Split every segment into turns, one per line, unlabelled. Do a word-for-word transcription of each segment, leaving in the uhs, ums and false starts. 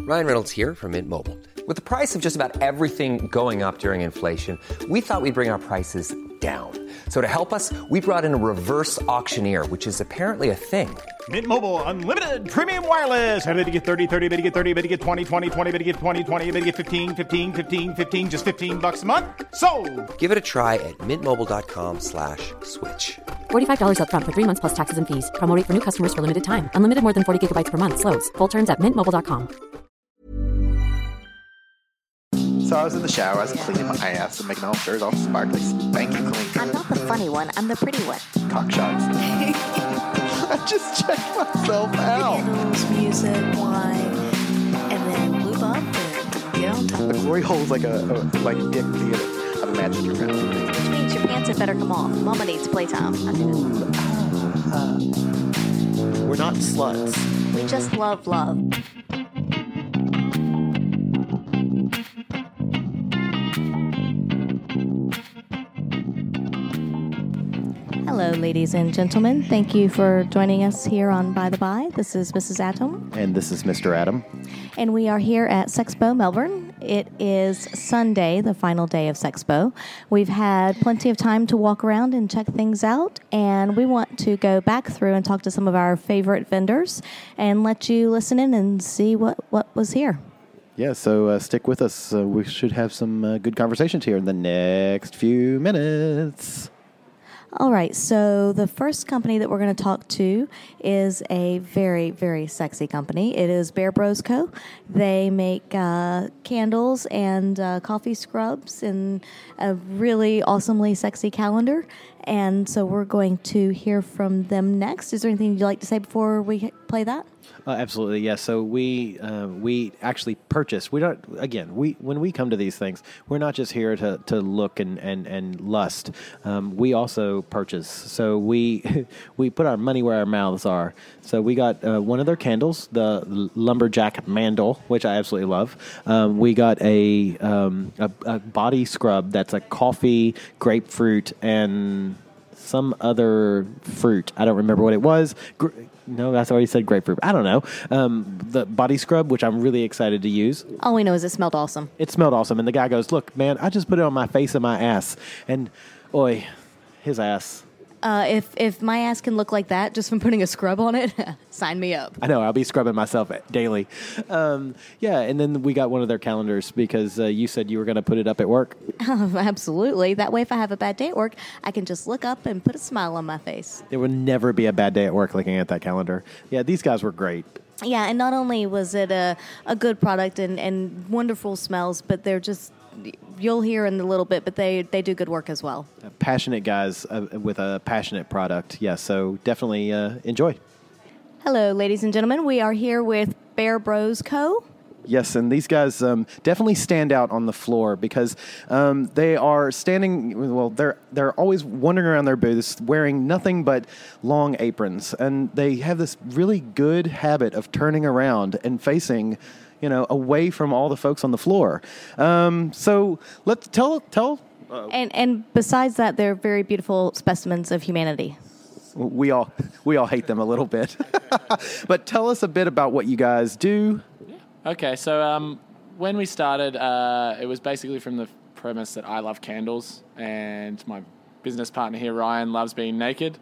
Ryan Reynolds here from Mint Mobile. With the price of just about everything going up during inflation, we thought we'd bring our prices down. So to help us, we brought in a reverse auctioneer, which is apparently a thing.
Mint Mobile Unlimited Premium Wireless. How to get thirty, thirty, how to get thirty, how to get twenty, twenty, twenty, how to get twenty, twenty, how to get fifteen, fifteen, fifteen, fifteen, just fifteen bucks a month? Sold!
Give it a try at mintmobile.com slash switch.
forty-five dollars up front for three months plus taxes and fees. Promo rate for new customers for limited time. Unlimited more than forty gigabytes per month. Slows full terms at mint mobile dot com.
So I was in the shower, I was cleaning my ass and making all sure it's all sparkly, spanky clean.
I'm not the funny one, I'm the pretty one.
Cock shots. I just checked myself out.
Candles, music, wine, and then lube up and get on top.
The glory hole is like a, a like a dick theater. I've imagined your friend.
Which means your pants had better come off. Mama needs playtime.
Uh, we're not sluts.
We just love love. Hello, ladies and gentlemen. Thank you for joining us here on By the By. This is Missus Atom.
And this is Mister Adam.
And we are here at Sexpo Melbourne. It is Sunday, the final day of Sexpo. We've had plenty of time to walk around and check things out, and we want to go back through and talk to some of our favorite vendors and let you listen in and see what, what was here.
Yeah, so uh, stick with us. Uh, we should have some uh, good conversations here in the next few minutes.
All right, so the first company that we're going to talk to is a very, very sexy company. It is Bear Bros Co. They make uh, candles and uh, coffee scrubs and a really awesomely sexy calendar. And so we're going to hear from them next. Is there anything you'd like to say before we play that?
Uh, absolutely, yes. So we uh, we actually purchase. We don't. Again, we when we come to these things, we're not just here to, to look and and and lust. Um, we also purchase. So we we put our money where our mouths are. So we got uh, one of their candles, the Lumberjack Mandel, which I absolutely love. Um, we got a, um, a a body scrub that's a coffee, grapefruit, and some other fruit. I don't remember what it was. Gr- No, that's already said grapefruit. I don't know. Um, the body scrub, which I'm really excited to use.
All we know is it smelled awesome.
It smelled awesome. And the guy goes, look, man, I just put it on my face and my ass. And, oi, his ass.
Uh, if if my ass can look like that just from putting a scrub on it, sign me up.
I know. I'll be scrubbing myself daily. Um, yeah, and then we got one of their calendars because uh, you said you were going to put it up at work.
Absolutely. That way, if I have a bad day at work, I can just look up and put a smile on my face.
There would never be a bad day at work looking at that calendar. Yeah, these guys were great.
Yeah, and not only was it a, a good product and, and wonderful smells, but they're just... You'll hear in a little bit, but they, they do good work as well.
Uh, passionate guys uh, with a passionate product. Yeah, so definitely uh, enjoy.
Hello, ladies and gentlemen. We are here with Bear Bros Co.
Yes, and these guys um, definitely stand out on the floor because um, they are standing, well, they're they're always wandering around their booths wearing nothing but long aprons. And they have this really good habit of turning around and facing, you know, away from all the folks on the floor. Um, so let's tell, tell. Uh,
and and besides that, they're very beautiful specimens of humanity.
We all, we all hate them a little bit. But tell us a bit about what you guys do.
Okay, so um, when we started, uh, it was basically from the premise that I love candles and my business partner here, Ryan, loves being naked.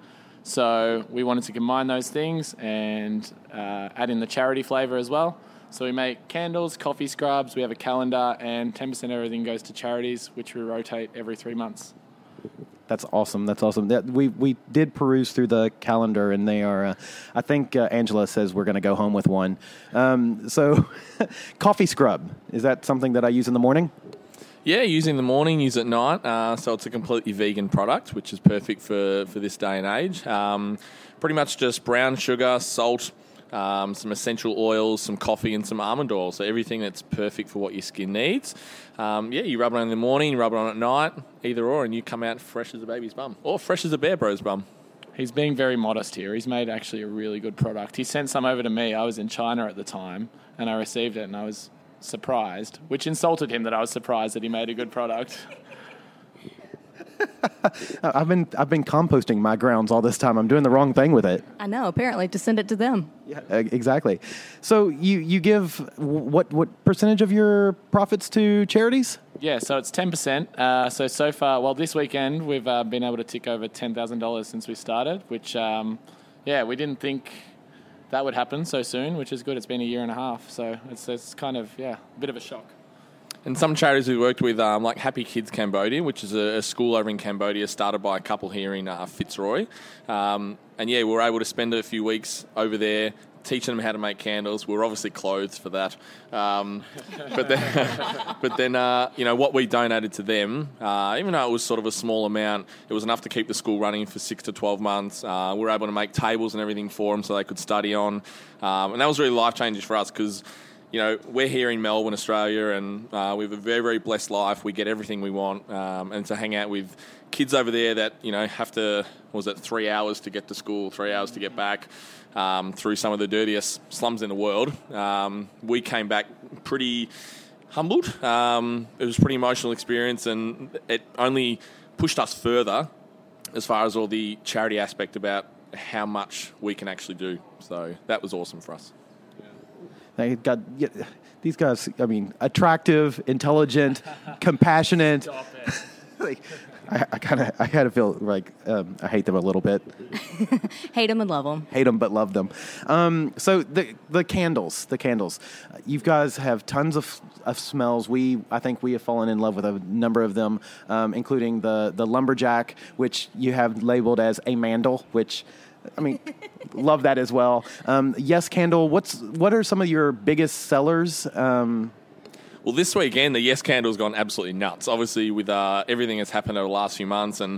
So we wanted to combine those things and uh, add in the charity flavor as well. So we make candles, coffee scrubs, we have a calendar, and ten percent of everything goes to charities, which we rotate every three months.
That's awesome. That's awesome. That, we we did peruse through the calendar, and they are. Uh, I think uh, Angela says we're going to go home with one. Um, so, coffee scrub, is that something that I use in the morning?
Yeah, use in the morning, use at night. Uh, so it's a completely vegan product, which is perfect for, for this day and age. Um, pretty much just brown sugar, salt, um, some essential oils, some coffee, and some almond oil. So everything that's perfect for what your skin needs. Um, yeah, you rub it on in the morning, you rub it on at night, either or, and you come out fresh as a baby's bum. Or fresh as a Bear Bros bum.
He's being very modest here. He's made actually a really good product. He sent some over to me. I was in China at the time, and I received it, and I was surprised, which insulted him that I was surprised that he made a good product.
I've been I've been composting my grounds all this time. I'm doing the wrong thing with it.
I know, apparently, to send it to them.
Yeah, exactly. So you, you give what what percentage of your profits to charities?
Yeah, so it's ten percent. Uh, so, so far, well, this weekend, we've uh, been able to tick over ten thousand dollars since we started, which, um, yeah, we didn't think that would happen so soon, which is good. It's been a year and a half. So it's, it's kind of, yeah, a bit of a shock.
And some charities we worked with, um, like Happy Kids Cambodia, which is a, a school over in Cambodia started by a couple here in uh, Fitzroy. Um, and, yeah, we were able to spend a few weeks over there teaching them how to make candles. We were obviously clothed for that. Um, but then, but then uh, you know, what we donated to them, uh, even though it was sort of a small amount, it was enough to keep the school running for six to twelve months. Uh, we were able to make tables and everything for them so they could study on. Um, and that was really life-changing for us because, you know, we're here in Melbourne, Australia, and uh, we have a very, very blessed life. We get everything we want. Um, and to hang out with kids over there that, you know, have to, what was it, three hours to get to school, three hours to get back um, through some of the dirtiest slums in the world. Um, we came back pretty humbled. Um, it was a pretty emotional experience, and it only pushed us further as far as all the charity aspect about how much we can actually do. So that was awesome for us.
They got yeah, these guys. I mean, attractive, intelligent, compassionate. like, I, I kind of, I kind of feel like um, I hate them a little bit.
Hate them and love them.
Hate them but love them. Um, so the the candles, the candles. Uh, you guys have tons of, of smells. We, I think, we have fallen in love with a number of them, um, including the the lumberjack, which you have labeled as a mandel, which. I mean, love that as well. Um, yes, Candle. What's what are some of your biggest sellers? Um,
well, this weekend the Yes Candle's gone absolutely nuts. Obviously, with uh, everything that's happened over the last few months, and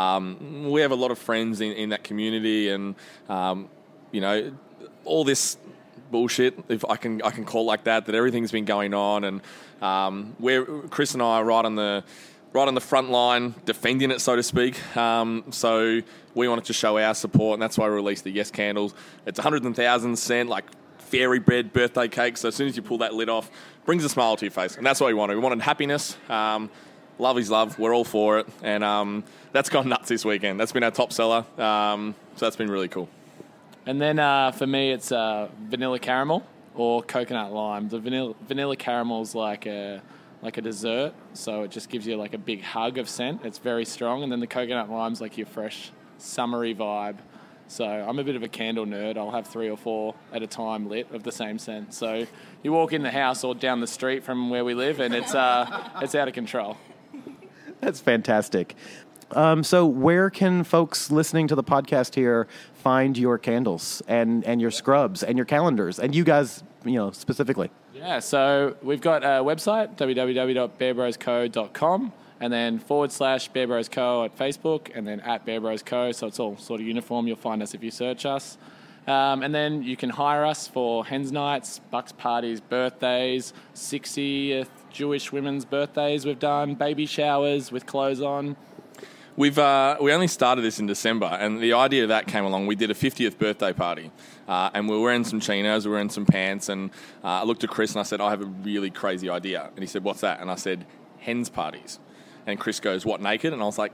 um, we have a lot of friends in, in that community, and um, you know, all this bullshit, if I can I can call it like that, that everything's been going on, and um, we're Chris and I are right on the. right on the front line, defending it, so to speak. Um, so we wanted to show our support, and that's why we released the Yes Candles. It's one hundred thousand cent, like fairy bread birthday cake. So as soon as you pull that lid off, brings a smile to your face. And that's what we wanted. We wanted happiness. Um, love is love. We're all for it. And um, that's gone nuts this weekend. That's been our top seller. Um, so that's been really cool.
And then uh, for me, it's uh, vanilla caramel or coconut lime. The vanilla, vanilla caramel is like a... like a dessert, so it just gives you like a big hug of scent. It's very strong, and then the coconut lime's like your fresh, summery vibe. So I'm a bit of a candle nerd. I'll have three or four at a time lit of the same scent. So you walk in the house or down the street from where we live, and it's uh, it's out of control.
That's fantastic. Um, so where can folks listening to the podcast here find your candles and, and your scrubs and your calendars and you guys, you know, specifically?
Yeah, so we've got a website, w w w dot bear bros co dot com, and then forward slash Bear Bros Co at Facebook, and then at Bear Bros Co. So it's all sort of uniform. You'll find us if you search us. Um, and then you can hire us for hens nights, bucks parties, birthdays, sixtieth Jewish women's birthdays we've done, baby showers with clothes on.
We've uh, we only started this in December, and the idea of that came along. We did a fiftieth birthday party, uh, and we were wearing some chinos, we were wearing some pants, and uh, I looked at Chris and I said, I have a really crazy idea. And he said, what's that? And I said, hens parties. And Chris goes, what, naked? And I was like,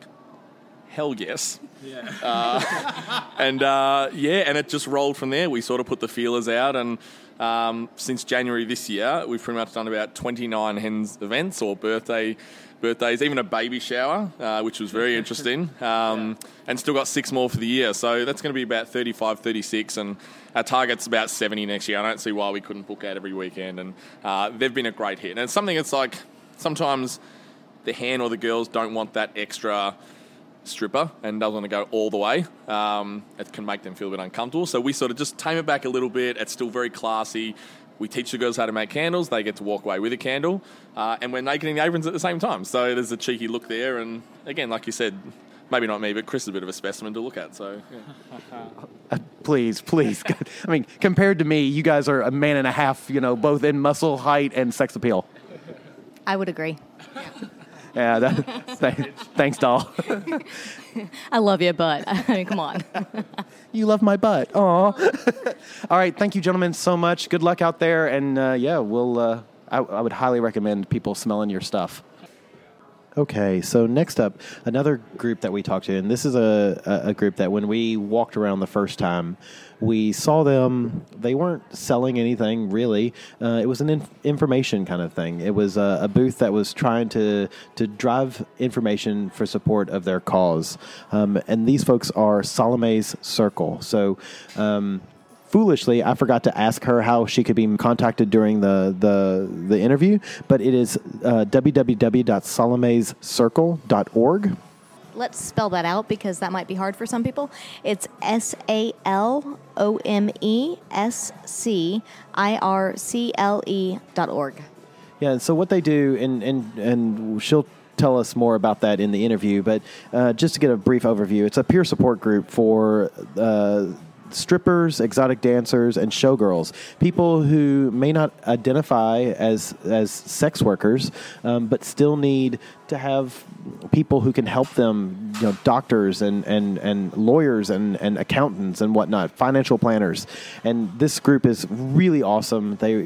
hell yes. Yeah. Uh, and uh, yeah, and it just rolled from there. We sort of put the feelers out, and um, since January this year, we've pretty much done about twenty-nine hens events or birthday birthdays, even a baby shower, uh, which was very interesting, um, yeah. and still got six more for the year. So that's going to be about thirty-five, thirty-six, and our target's about seventy next year. I don't see why we couldn't book out every weekend, and uh, they've been a great hit. And it's something that's like sometimes the hen or the girls don't want that extra stripper and doesn't want to go all the way. Um, it can make them feel a bit uncomfortable. So we sort of just tame it back a little bit. It's still very classy. We teach the girls how to make candles. They get to walk away with a candle. Uh, and we're naked the aprons at the same time. So there's a cheeky look there. And again, like you said, maybe not me, but Chris is a bit of a specimen to look at. So yeah.
uh, Please, please. I mean, compared to me, you guys are a man and a half, you know, both in muscle, height, and sex appeal.
I would agree.
Yeah, that, th- thanks, doll.
I love you, but I mean, come on.
You love my butt. Aw. All right, thank you, gentlemen, so much. Good luck out there, and uh, yeah, we'll. Uh, I, I would highly recommend people smelling your stuff.
Okay, so next up, another group that we talked to, and this is a, a, a group that when we walked around the first time, we saw them, they weren't selling anything really. Uh, it was an inf- information kind of thing. It was a, a booth that was trying to, to drive information for support of their cause. Um, and these folks are Salome's Circle. So, um, foolishly, I forgot to ask her how she could be contacted during the, the, the interview, but it is uh, w w w dot salomes circle dot org.
Let's spell that out because that might be hard for some people. It's S A L O M E S C I R C L E dot org.
Yeah, and so what they do, and, and, and she'll tell us more about that in the interview, but uh, just to get a brief overview, it's a peer support group for uh, strippers, exotic dancers, and showgirls, people who may not identify as as sex workers, um, but still need to have people who can help them, you know, doctors and, and, and lawyers and, and accountants and whatnot, financial planners. And this group is really awesome. They're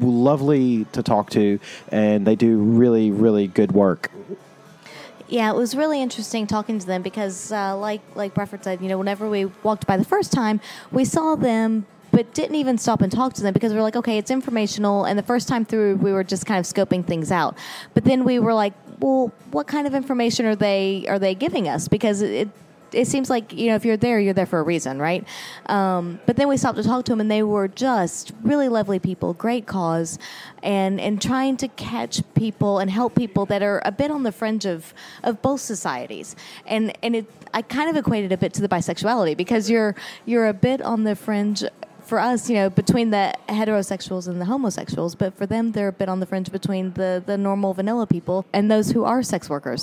lovely to talk to, and they do really, really good work.
Yeah, it was really interesting talking to them because, uh, like like Bradford said, you know, whenever we walked by the first time, we saw them, but didn't even stop and talk to them because we were like, okay, it's informational. And the first time through, we were just kind of scoping things out. But then we were like, well, what kind of information are they are they giving us? Because it. It seems like, you know, if you're there, you're there for a reason, right? Um, but then we stopped to talk to them, and they were just really lovely people, great cause, and and trying to catch people and help people that are a bit on the fringe of, of both societies. And and it I kind of equated a bit to the bisexuality because you're you're a bit on the fringe for us, you know, between the heterosexuals and the homosexuals, but for them, they're a bit on the fringe between the, the normal vanilla people and those who are sex workers.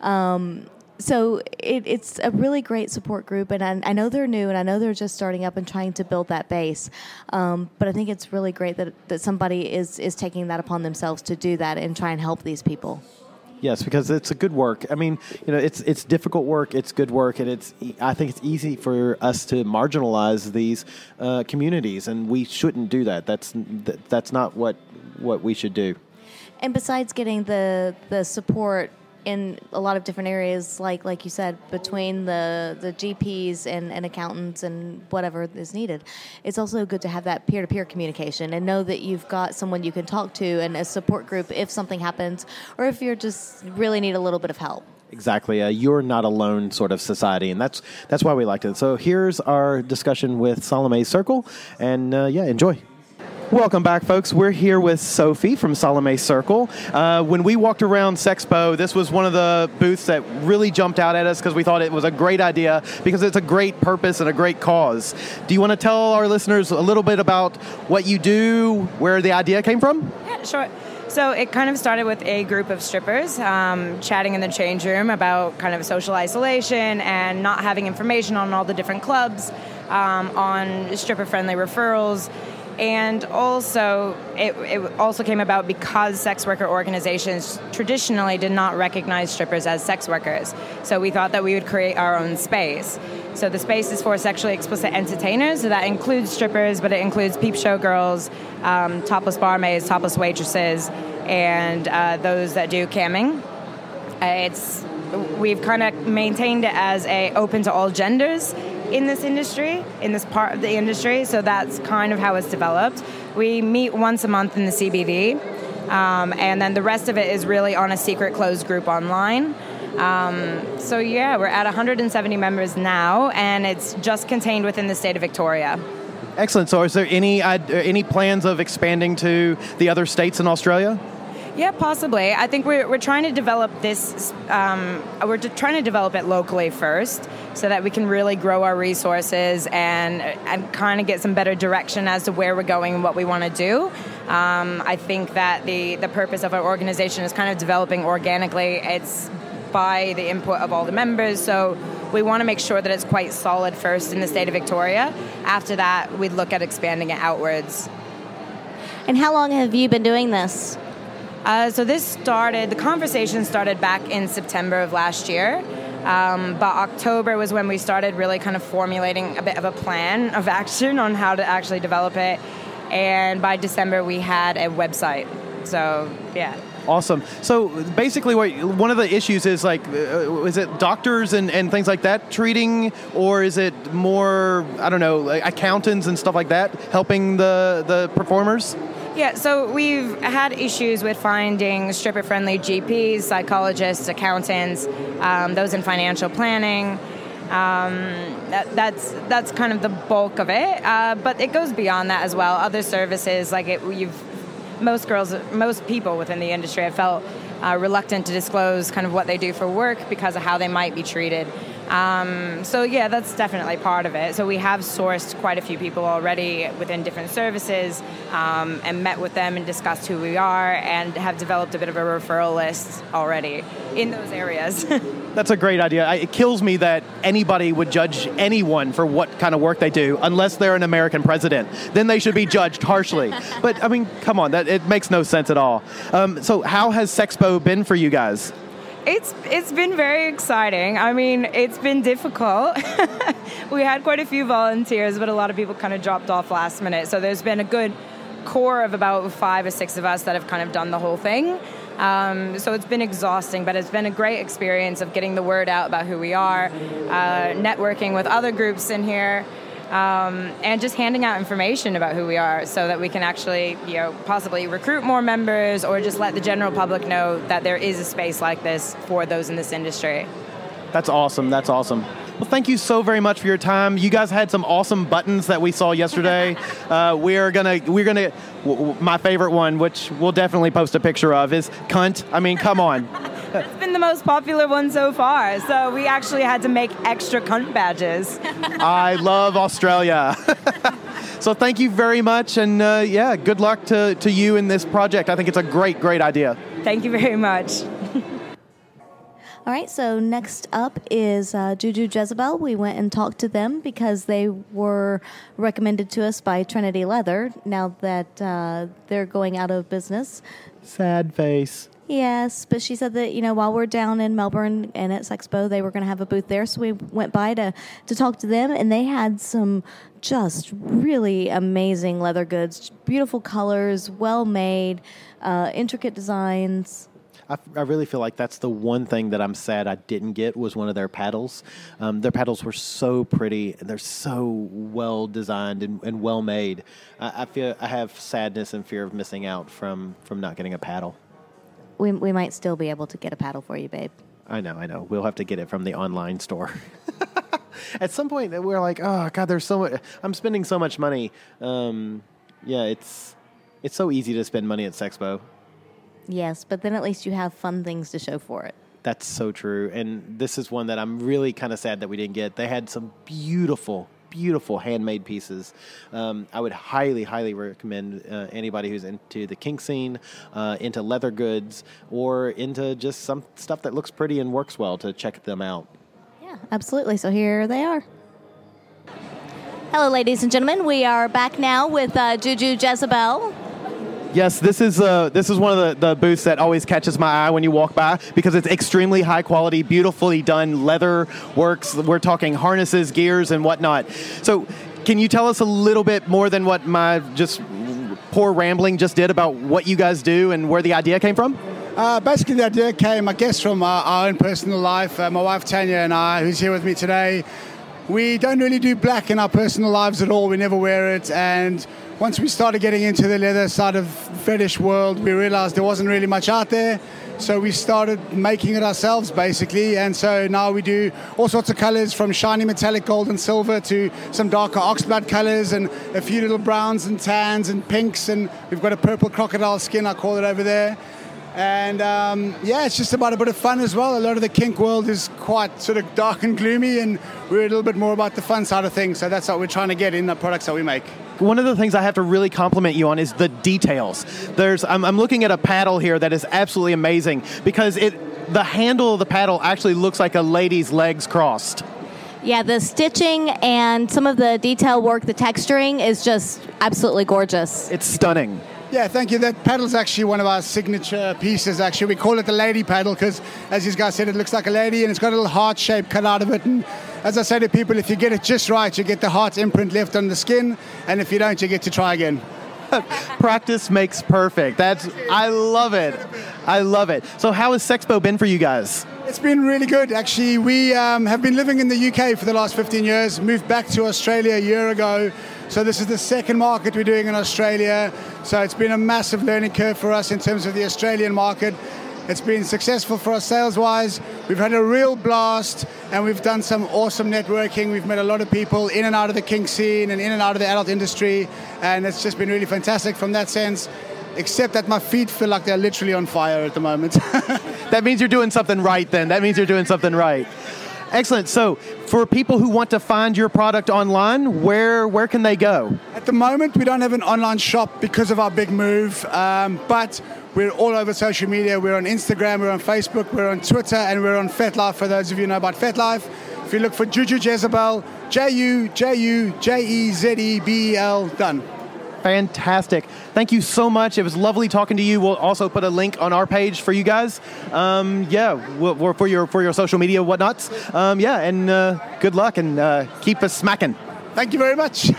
Um So it, it's a really great support group, and I, I know they're new, and I know they're just starting up and trying to build that base. Um, but I think it's really great that that somebody is, is taking that upon themselves to do that and try and help these people.
Yes, because it's a good work. I mean, you know, it's it's difficult work. It's good work, and it's. I think it's easy for us to marginalize these uh, communities, and we shouldn't do that. That's that's not what what we should do.
And besides getting the the support in a lot of different areas, like like you said, between the, the G Ps and, and accountants and whatever is needed, it's also good to have that peer-to-peer communication and know that you've got someone you can talk to and a support group if something happens or if you're just really need a little bit of help.
Exactly. Uh, you're not alone sort of society, and that's that's why we liked it. So here's our discussion with Salome's Circle, and uh, yeah, enjoy. Welcome back, folks. We're here with Sophie from Salome's Circle. Uh, when we walked around Sexpo, this was one of the booths that really jumped out at us because we thought it was a great idea because it's a great purpose and a great cause. Do you want to tell our listeners a little bit about what you do, where the idea came from?
Yeah, sure. So it kind of started with a group of strippers um, chatting in the change room about kind of social isolation and not having information on all the different clubs, um, on stripper-friendly referrals. And also, it, it also came about because sex worker organizations traditionally did not recognize strippers as sex workers. So we thought that we would create our own space. So the space is for sexually explicit entertainers. So that includes strippers, but it includes peep show girls, um, topless barmaids, topless waitresses, and uh, those that do camming. Uh, it's we've kind of maintained it as a open to all genders in this industry, in this part of the industry, so that's kind of how it's developed. We meet once a month in the C B D, um, and then the rest of it is really on a secret closed group online. Um, so yeah, we're at one hundred seventy members now, and it's just contained within the state of Victoria.
Excellent. So is there any uh, any plans of expanding to the other states in Australia?
Yeah, possibly. I think we're we're trying to develop this. Um, we're trying to develop it locally first, so that we can really grow our resources and and kind of get some better direction as to where we're going and what we want to do. Um, I think that the the purpose of our organization is kind of developing organically. It's by the input of all the members, so we want to make sure that it's quite solid first in the state of Victoria. After that, we'd look at expanding it outwards.
And how long have you been doing this?
Uh, so this started, the conversation started back in September of last year, um, but October was when we started really kind of formulating a bit of a plan of action on how to actually develop it, and by December we had a website. So, yeah.
Awesome. So basically, what one of the issues is like, uh, is it doctors and, and things like that treating, or is it more, I don't know, like accountants and stuff like that helping the, the performers?
Yeah, so we've had issues with finding stripper-friendly G Ps, psychologists, accountants, um, those in financial planning. Um, that, that's that's kind of the bulk of it, uh, but it goes beyond that as well. Other services, like it, you've most girls, most people within the industry have felt uh, reluctant to disclose kind of what they do for work because of how they might be treated. Um, so yeah, that's definitely part of it. So we have sourced quite a few people already within different services um, and met with them and discussed who we are and have developed a bit of a referral list already in those areas.
That's a great idea. I, it kills me that anybody would judge anyone for what kind of work they do unless they're an American president. Then they should be judged harshly. But I mean, come on, that it makes no sense at all. Um, so how has Sexpo been for you guys?
It's it's been very exciting. I mean, it's been difficult. We had quite a few volunteers, but a lot of people kind of dropped off last minute. So there's been a good core of about five or six of us that have kind of done the whole thing. Um, so it's been exhausting, but it's been a great experience of getting the word out about who we are, uh, networking with other groups in here, um, and just handing out information about who we are so that we can actually, you know, possibly recruit more members or just let the general public know that there is a space like this for those in this industry.
That's awesome. That's awesome. Well, thank you so very much for your time. You guys had some awesome buttons that we saw yesterday. uh, we are gonna, we're gonna. W- w- my favorite one, which we'll definitely post a picture of, is cunt. I mean, come on.
It's been the most popular one so far. So we actually had to make extra cunt badges.
I love Australia. So thank you very much, and uh, yeah, good luck to to you in this project. I think it's a great, great idea.
Thank you very much.
All right, so next up is uh, Juju Jezebel. We went and talked to them because they were recommended to us by Trinity Leather now that uh, they're going out of business.
Sad face.
Yes, but she said that, you know, while we're down in Melbourne and at Sexpo, they were going to have a booth there. So we went by to, to talk to them, and they had some just really amazing leather goods, beautiful colors, well-made, uh, intricate designs.
I, I really feel like that's the one thing that I'm sad I didn't get was one of their paddles. Um, their paddles were so pretty and they're so well designed and, and well made. I, I feel I have sadness and fear of missing out from, from not getting a paddle.
We we might still be able to get a paddle for you, babe.
I know, I know. We'll have to get it from the online store. At some point, we're like, oh God, there's so much. I'm spending so much money. Um, yeah, it's it's so easy to spend money at Sexpo.
Yes, but then at least you have fun things to show for it.
That's so true. And this is one that I'm really kind of sad that we didn't get. They had some beautiful, beautiful handmade pieces. Um, I would highly, highly recommend uh, anybody who's into the kink scene, uh, into leather goods, or into just some stuff that looks pretty and works well to check them out.
Yeah, absolutely. So here they are. Hello, ladies and gentlemen. We are back now with uh, Juju Jezebel.
Yes, this is uh, this is one of the, the booths that always catches my eye when you walk by because it's extremely high quality, beautifully done leather works. We're talking harnesses, gears, and whatnot. So can you tell us a little bit more than what my just poor rambling just did about what you guys do and where the idea came from?
Uh, basically, the idea came, I guess, from our, our own personal life. Uh, my wife, Tanya, and I, who's here with me today, we don't really do black in our personal lives at all. We never wear it. And once we started getting into the leather side of fetish world, we realized there wasn't really much out there. So we started making it ourselves, basically. And so now we do all sorts of colors, from shiny metallic gold and silver to some darker oxblood colors and a few little browns and tans and pinks. And we've got a purple crocodile skin, I call it, over there. And um, yeah, it's just about a bit of fun as well. A lot of the kink world is quite sort of dark and gloomy, and we're a little bit more about the fun side of things. So that's what we're trying to get in the products that we make.
One of the things I have to really compliment you on is the details. There's, I'm, I'm looking at a paddle here that is absolutely amazing because it, the handle of the paddle actually looks like a lady's legs crossed.
Yeah, the stitching and some of the detail work, the texturing is just absolutely gorgeous.
It's stunning.
Yeah, thank you. That paddle's actually one of our signature pieces, actually. We call it the lady paddle because, as you guys said, it looks like a lady and it's got a little heart shape cut out of it. And as I say to people, if you get it just right, you get the heart imprint left on the skin. And if you don't, you get to try again.
Practice makes perfect. That's I love it. I love it. So how has Sexpo been for you guys?
It's been really good, actually. We um, have been living in the U K for the last fifteen years, moved back to Australia a year ago. So this is the second market we're doing in Australia. So it's been a massive learning curve for us in terms of the Australian market. It's been successful for us sales-wise. We've had a real blast, and we've done some awesome networking. We've met a lot of people in and out of the kink scene and in and out of the adult industry, and it's just been really fantastic from that sense, except that my feet feel like they're literally on fire at the moment.
That means you're doing something right then. That means you're doing something right. Excellent. So for people who want to find your product online, where where can they go?
At the moment, we don't have an online shop because of our big move, um, but we're all over social media. We're on Instagram, we're on Facebook, we're on Twitter, and we're on FetLife, for those of you who know about FetLife. If you look for Juju Jezebel, J U J U J E Z E B E L, done.
Fantastic. Thank you so much. It was lovely talking to you. We'll also put a link on our page for you guys. Um, yeah, we'll, we'll, for your for your social media whatnots. Um, yeah, and uh, good luck, and uh, keep us smacking.
Thank you very much.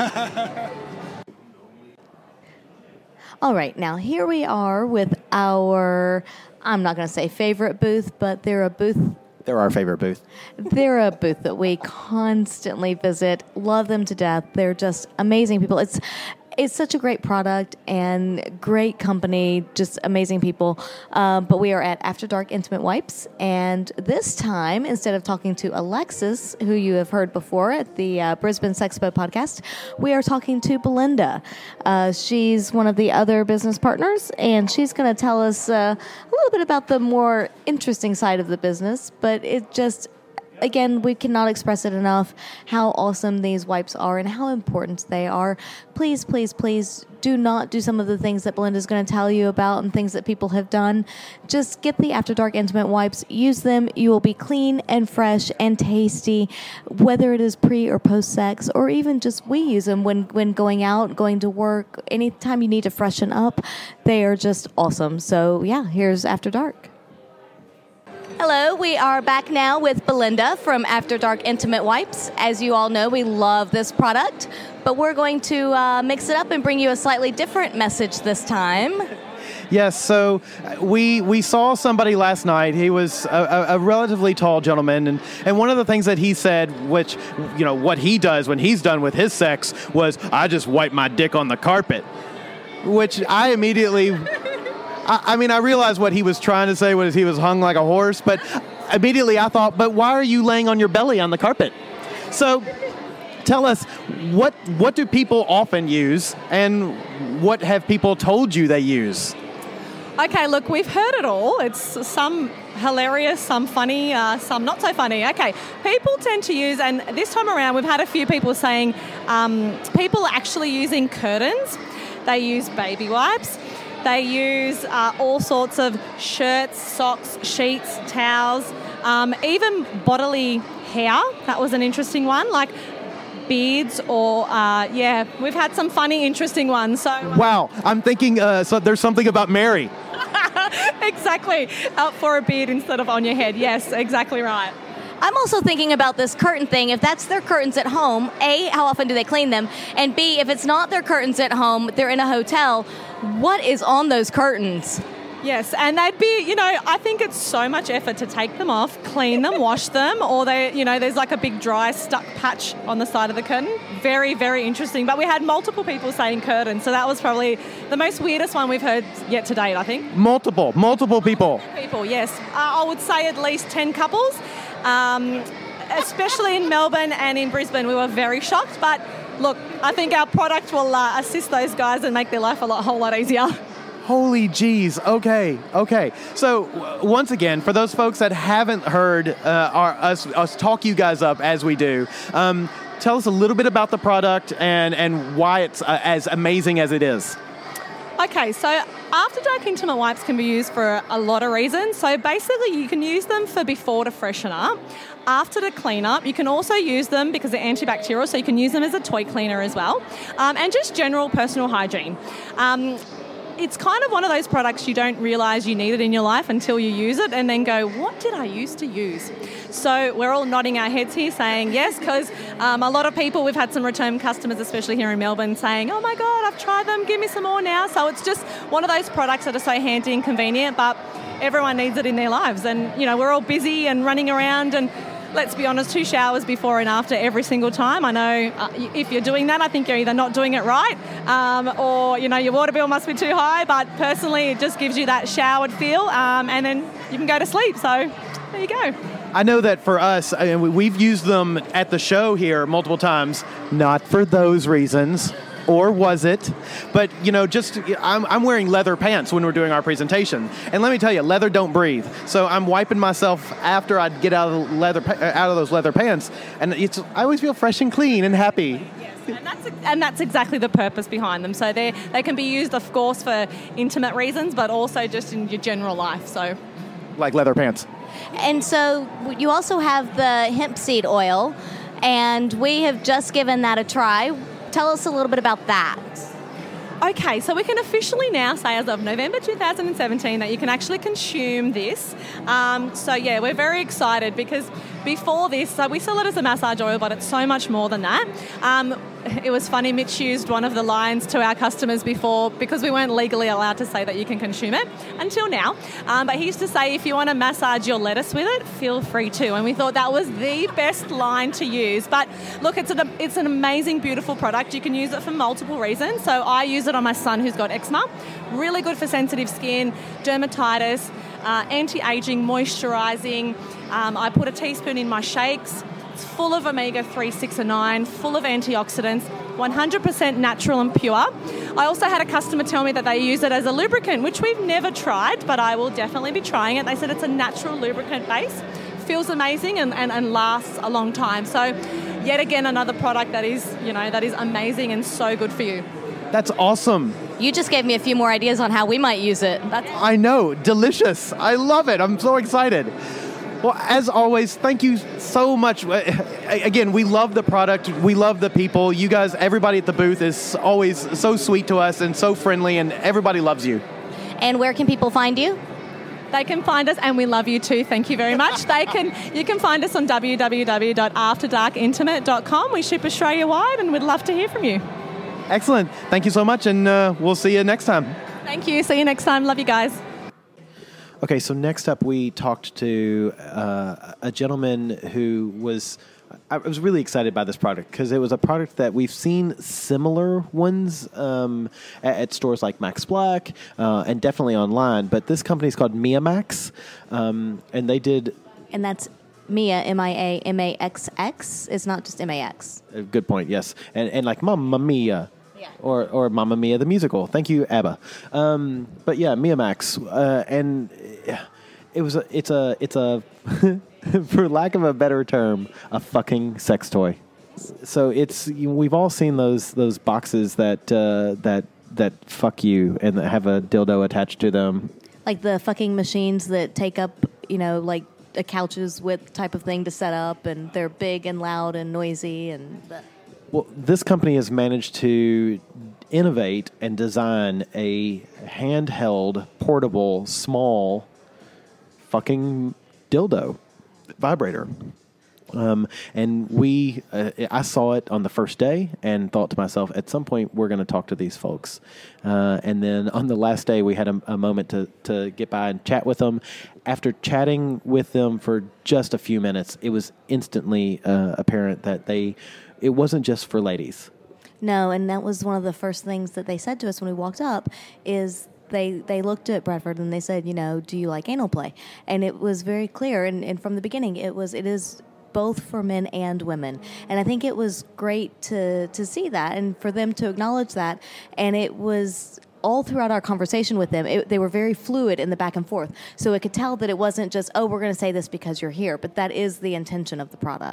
All right, now here we are with our, I'm not going to say favorite booth, but they're a booth.
They're our favorite booth.
They're a booth that we constantly visit. Love them to death. They're just amazing people. It's It's such a great product and great company, just amazing people. Um, but we are at After Dark Intimate Wipes. And this time, instead of talking to Alexis, who you have heard before at the uh, Brisbane Sexpo podcast, we are talking to Belinda. Uh, she's one of the other business partners, and she's going to tell us uh, a little bit about the more interesting side of the business. But it just... Again, we cannot express it enough how awesome these wipes are and how important they are. Please, please, please do not do some of the things that Belinda's going to tell you about and things that people have done. Just get the After Dark Intimate Wipes. Use them. You will be clean and fresh and tasty, whether it is pre or post-sex, or even just we use them when, when going out, going to work. Anytime you need to freshen up, they are just awesome. So, yeah, here's After Dark. Hello, we are back now with Belinda from After Dark Intimate Wipes. As you all know, we love this product, but we're going to uh, mix it up and bring you a slightly different message this time.
Yes, so we we saw somebody last night. He was a, a relatively tall gentleman, and, and one of the things that he said, which, you know, what he does when he's done with his sex was, I just wipe my dick on the carpet, which I immediately... I mean, I realized what he was trying to say was he was hung like a horse, but immediately I thought, but why are you laying on your belly on the carpet? So tell us, what what do people often use, and what have people told you they use?
Okay, look, we've heard it all. It's some hilarious, some funny, uh, some not so funny. Okay, people tend to use, and this time around we've had a few people saying um, people are actually using curtains. They use baby wipes. They use uh, all sorts of shirts, socks, sheets, towels, um, even bodily hair. That was an interesting one, like beads or, uh, yeah, we've had some funny, interesting ones. So uh,
Wow, I'm thinking uh, so there's something about Mary.
Exactly, out for a beard instead of on your head. Yes, exactly right.
I'm also thinking about this curtain thing. If that's their curtains at home, A, how often do they clean them? And B, if it's not their curtains at home, they're in a hotel, what is on those curtains?
Yes, and they'd be, you know, I think it's so much effort to take them off, clean them, wash them, or they, you know, there's like a big dry stuck patch on the side of the curtain. Very, very interesting. But we had multiple people saying curtain, so that was probably the most weirdest one we've heard yet to date, I think.
Multiple, multiple people.
People, yes. Uh, I would say at least ten couples. Um, especially in Melbourne and in Brisbane, we were very shocked. But look, I think our product will uh, assist those guys and make their life a lot, whole lot easier.
Holy jeez. Okay. Okay. So w- once again, for those folks that haven't heard uh, our, us, us talk you guys up as we do, um, tell us a little bit about the product and, and why it's uh, as amazing as it is.
Okay, so After Dark Intimate Wipes can be used for a lot of reasons. So basically you can use them for before to freshen up. After to clean up, you can also use them because they're antibacterial, so you can use them as a toy cleaner as well. Um, and just general personal hygiene. Um, it's kind of one of those products you don't realise you need it in your life until you use it and then go, what did I used to use? So we're all nodding our heads here saying yes, because um, a lot of people, we've had some return customers, especially here in Melbourne, saying, oh my God, I've tried them, give me some more now. So it's just one of those products that are so handy and convenient, but everyone needs it in their lives. And, you know, we're all busy and running around, and let's be honest, two showers before and after every single time. I know uh, if you're doing that, I think you're either not doing it right um, or, you know, your water bill must be too high. But personally, it just gives you that showered feel um, and then you can go to sleep. So there you go.
I know that for us, I mean, we've used them at the show here multiple times, not for those reasons. Or was it? But, you know, just I'm, I'm wearing leather pants when we're doing our presentation. And let me tell you, leather don't breathe. So I'm wiping myself after I get out of the leather out of those leather pants. And it's I always feel fresh and clean and happy.
Yes, and that's, and that's exactly the purpose behind them. So they they can be used, of course, for intimate reasons, but also just in your general life. So,
like leather pants.
And so you also have the hemp seed oil, and we have just given that a try. Tell us a little bit about that.
Okay, so we can officially now say as of November two thousand seventeen that you can actually consume this. Um, so yeah, we're very excited because before this, so we sell it as a massage oil, but it's so much more than that. Um, it was funny, Mitch used one of the lines to our customers before because we weren't legally allowed to say that you can consume it until now. Um, but he used to say, if you want to massage your lettuce with it, feel free to. And we thought that was the best line to use. But look, it's an, it's an amazing, beautiful product. You can use it for multiple reasons. So I use it on my son who's got eczema. Really good for sensitive skin, dermatitis, uh, anti-aging, moisturising. Um, I put a teaspoon in my shakes. It's full of omega three, six and nine, full of antioxidants, one hundred percent natural and pure. I also had a customer tell me that they use it as a lubricant, which we've never tried, but I will definitely be trying it. They said it's a natural lubricant base, feels amazing and, and, and lasts a long time. So yet again, another product that is, you know, that is amazing and so good for you.
That's awesome.
You just gave me a few more ideas on how we might use it. That's-
I know. Delicious. I love it. I'm so excited. Well, as always, thank you so much. Again, we love the product. We love the people. You guys, everybody at the booth is always so sweet to us and so friendly, and everybody loves you.
And where can people find you?
They can find us, and we love you too. Thank you very much. They can. You can find us on w w w dot after dark intimate dot com. We ship Australia-wide, and we'd love to hear from you.
Excellent. Thank you so much, and uh, we'll see you next time.
Thank you. See you next time. Love you guys.
Okay, so next up we talked to uh, a gentleman who was, I was really excited by this product because it was a product that we've seen similar ones um, at, at stores like Max Black uh, and definitely online, but this company is called MiaMax, um, and they did...
And that's Mia, M I A M A X X. It's not just M A X.
A good point, yes. And, and like Mamma Mia. Yeah. Or or Mamma Mia the musical. Thank you, ABBA. Um, but yeah, MiaMax, uh, and it was a, it's a it's a for lack of a better term, a fucking sex toy. So it's you know, we've all seen those those boxes that uh, that that fuck you and that have a dildo attached to them.
Like the fucking machines that take up, you know, like a couches with type of thing to set up, and they're big and loud and noisy and. The-
Well, this company has managed to innovate and design a handheld, portable, small, fucking dildo vibrator. Um, and we, uh, I saw it on the first day and thought to myself, at some point we're going to talk to these folks. Uh, and then on the last day, we had a, a moment to, to get by and chat with them. After chatting with them for just a few minutes, it was instantly uh, apparent that they, it wasn't just for ladies.
No, and that was one of the first things that they said to us when we walked up is they they looked at Bradford and they said, you know, do you like anal play? And it was very clear. And, and from the beginning, it was it is both for men and women. And I think it was great to to see that and for them to acknowledge that. And it was all throughout our conversation with them, it, they were very fluid in the back and forth. So it could tell that it wasn't just, oh, we're going to say this because you're here, but that is the intention of the product.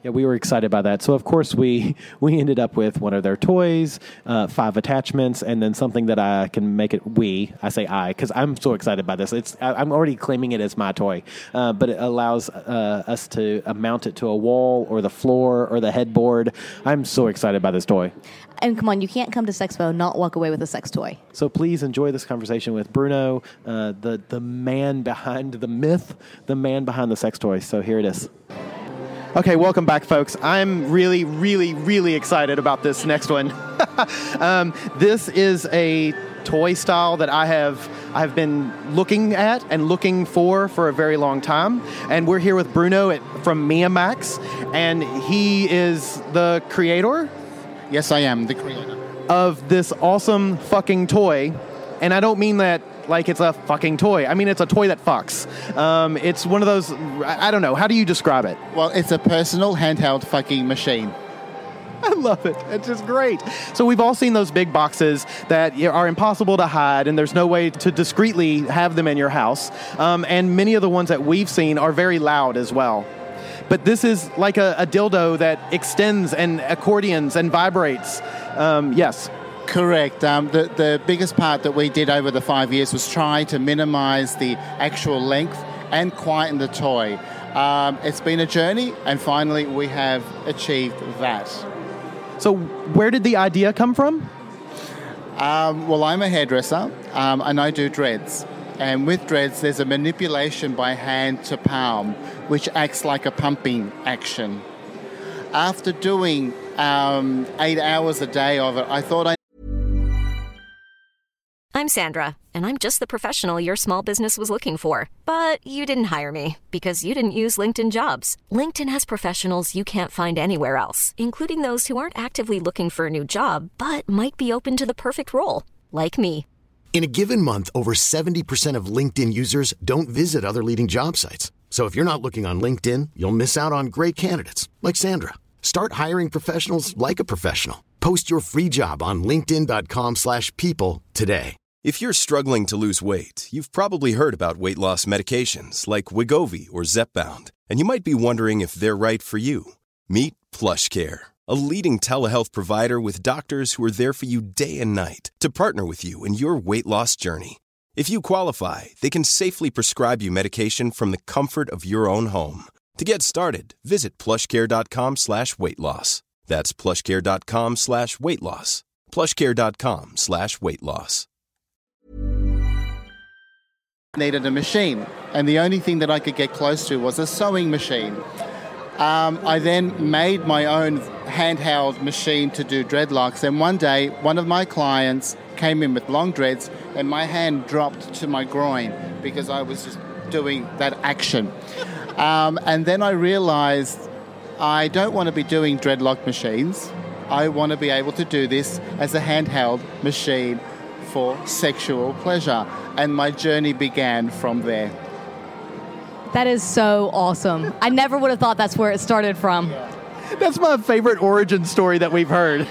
Yeah, we were excited by that. So, of course, we we ended up with one of their toys, uh, five attachments, and then something that I can make it we. I say I because I'm so excited by this. It's I, I'm already claiming it as my toy, uh, but it allows uh, us to uh, mount it to a wall or the floor or the headboard. I'm so excited by this toy.
And come on, you can't come to Sexpo and not walk away with a sex toy.
So please enjoy this conversation with Bruno, uh, the the man behind the myth, the man behind the sex toy. So here it is. Okay, welcome back, folks. I'm really, really, really excited about this next one. um, this is a toy style that I have I've been looking at and looking for for a very long time. And we're here with Bruno at, from MiaMax, and he is the creator?
Yes, I am the creator.
Of this awesome fucking toy. And I don't mean that like it's a fucking toy. I mean, it's a toy that fucks. Um, it's one of those, I don't know, how do you describe it?
Well, it's a personal handheld fucking machine.
I love it. It's just great. So we've all seen those big boxes that are impossible to hide, and there's no way to discreetly have them in your house. Um, and many of the ones that we've seen are very loud as well. But this is like a, a dildo that extends and accordions and vibrates. Um, yes.
Correct. Um, the, the biggest part that we did over the five years was try to minimize the actual length and quieten the toy. Um, it's been a journey, and finally we have achieved that.
So where did the idea come from?
Um, well, I'm a hairdresser, um, and I do dreads. And with dreads, there's a manipulation by hand to palm, which acts like a pumping action. After doing um, eight hours a day of it, I thought I
I'm Sandra, and I'm just the professional your small business was looking for. But you didn't hire me because you didn't use LinkedIn Jobs. LinkedIn has professionals you can't find anywhere else, including those who aren't actively looking for a new job, but might be open to the perfect role, like me.
In a given month, over seventy percent of LinkedIn users don't visit other leading job sites. So if you're not looking on LinkedIn, you'll miss out on great candidates like Sandra. Start hiring professionals like a professional. Post your free job on linkedin.com slash people today.
If you're struggling to lose weight, you've probably heard about weight loss medications like Wegovy or Zepbound, and you might be wondering if they're right for you. Meet PlushCare, a leading telehealth provider with doctors who are there for you day and night to partner with you in your weight loss journey. If you qualify, they can safely prescribe you medication from the comfort of your own home. To get started, visit plushcare.com slash weight loss. That's plushcare.com slash weight loss. plushcare.com slash weight loss.
Needed a machine, and the only thing that I could get close to was a sewing machine. Um, I then made my own handheld machine to do dreadlocks, and one day one of my clients came in with long dreads, and my hand dropped to my groin because I was just doing that action. Um, and then I realized I don't want to be doing dreadlock machines. I want to be able to do this as a handheld machine for sexual pleasure. And my journey began from there.
That is so awesome. I never would have thought that's where it started from.
That's my favorite origin story that we've heard.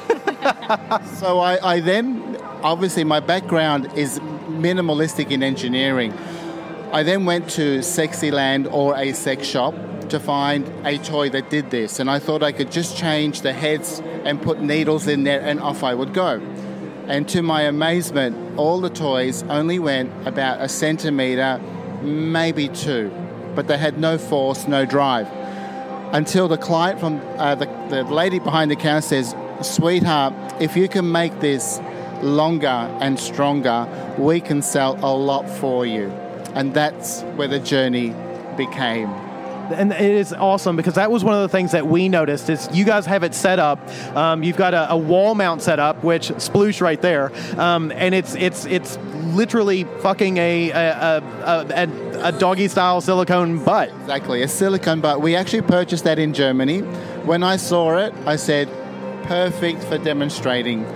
So I, I then, obviously my background is minimalistic in engineering. I then went to Sexyland or a sex shop to find a toy that did this. And I thought I could just change the heads and put needles in there and off I would go. And to my amazement, all the toys only went about a centimetre, maybe two. But they had no force, no drive. Until the client from, uh, the, the lady behind the counter says, "Sweetheart, if you can make this longer and stronger, we can sell a lot for you." And that's where the journey became.
And it is awesome because that was one of the things that we noticed is you guys have it set up. Um, you've got a, a wall mount set up, which sploosh right there, um, and it's it's it's literally fucking a a, a, a, a doggy style silicone butt.
Exactly, a silicone butt. We actually purchased that in Germany. When I saw it, I said, "Perfect for demonstrating."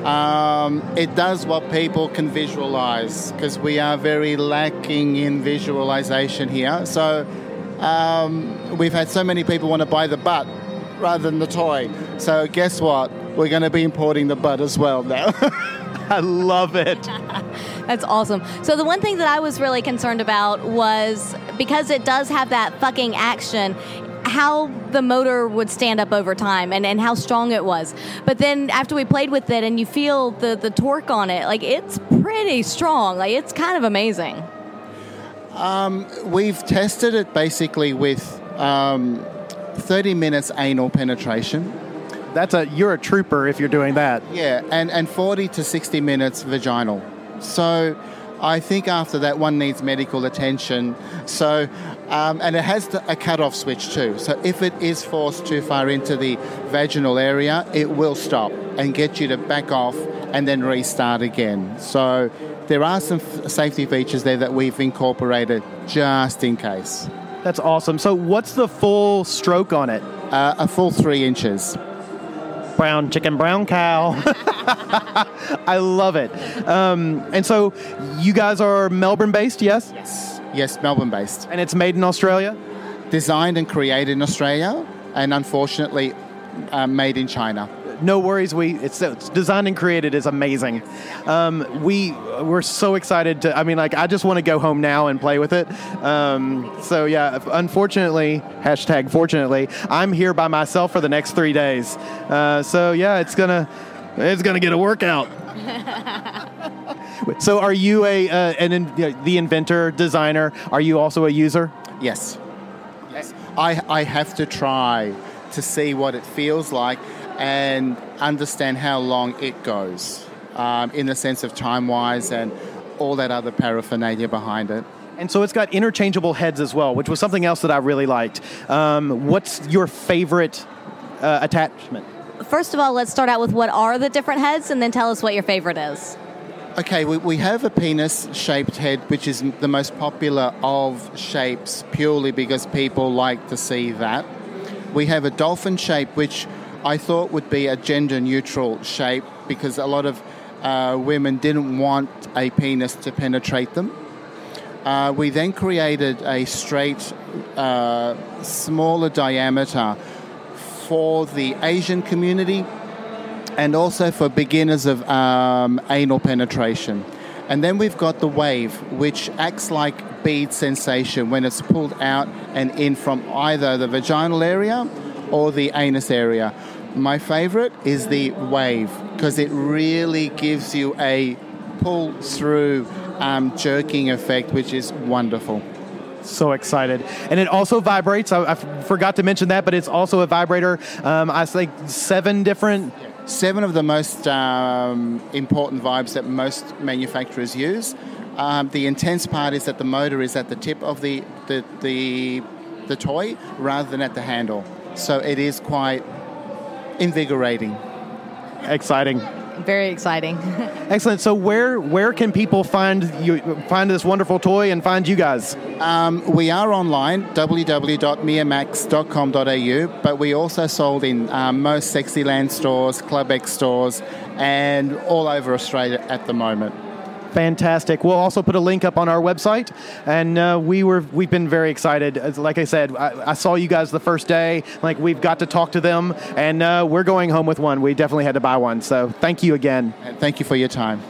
Um, it does what people can visualize because we are very lacking in visualization here. So. Um, we've had so many people want to buy the butt rather than the toy. So guess what? We're going to be importing the butt as well now.
I love it.
That's awesome. So the one thing that I was really concerned about was because it does have that fucking action, how the motor would stand up over time and, and how strong it was. But then after we played with it and you feel the, the torque on it, like it's pretty strong. Like it's kind of amazing.
Um, we've tested it basically with um, thirty minutes anal penetration.
That's a you're a trooper if you're doing that.
Yeah, and, and forty to sixty minutes vaginal. So I think after that one needs medical attention. So um, and it has a cutoff switch too. So if it is forced too far into the vaginal area, it will stop and get you to back off and then restart again. So there are some f- safety features there that we've incorporated just in case.
That's awesome. So what's the full stroke on it?
Uh, a full three inches.
Brown chicken, brown cow. I love it. Um, and so you guys are Melbourne-based, yes?
Yes. Yes, Melbourne-based.
And it's made in Australia?
Designed and created in Australia, and unfortunately uh, made in China.
No worries. We it's, it's designed and created is amazing. Um, we we're so excited to. I mean, like I just want to go home now and play with it. Um, so yeah, unfortunately, hashtag fortunately, I'm here by myself for the next three days. Uh, so yeah, it's gonna it's gonna get a workout. So are you a uh, an in, the inventor, designer? Are you also a user?
Yes. Yes. I I have to try to see what it feels like and understand how long it goes, um, in the sense of time-wise and all that other paraphernalia behind it.
And so it's got interchangeable heads as well, which was something else that I really liked. Um, what's your favorite uh, attachment?
First of all, let's start out with what are the different heads, and then tell us what your favorite is.
Okay, we, we have a penis-shaped head, which is the most popular of shapes purely because people like to see that. We have a dolphin shape, which I thought would be a gender-neutral shape because a lot of uh, women didn't want a penis to penetrate them. Uh, we then created a straight, uh, smaller diameter for the Asian community and also for beginners of um, anal penetration. And then we've got the wave, which acts like bead sensation when it's pulled out and in from either the vaginal area or the anus area. My favorite is the wave because it really gives you a pull through um, jerking effect, which is wonderful.
So excited. And it also vibrates. I, I forgot to mention that, but it's also a vibrator. Um, I think seven different...
Seven of the most um, important vibes that most manufacturers use. Um, the intense part is that the motor is at the tip of the, the, the, the toy rather than at the handle. So it is quite invigorating.
Exciting.
Very exciting.
Excellent. So where where can people find you find this wonderful toy and find you guys?
Um, we are online, w w w dot miamax dot com dot a u, but we also sold in um, most Sexyland stores, Club X stores, and all over Australia at the moment.
Fantastic. We'll also put a link up on our website, and uh, we were we've been very excited. As, like I said, I, I saw you guys the first day. Like we've got to talk to them, and uh, we're going home with one. We definitely had to buy one. So thank you again.
And thank you for your time.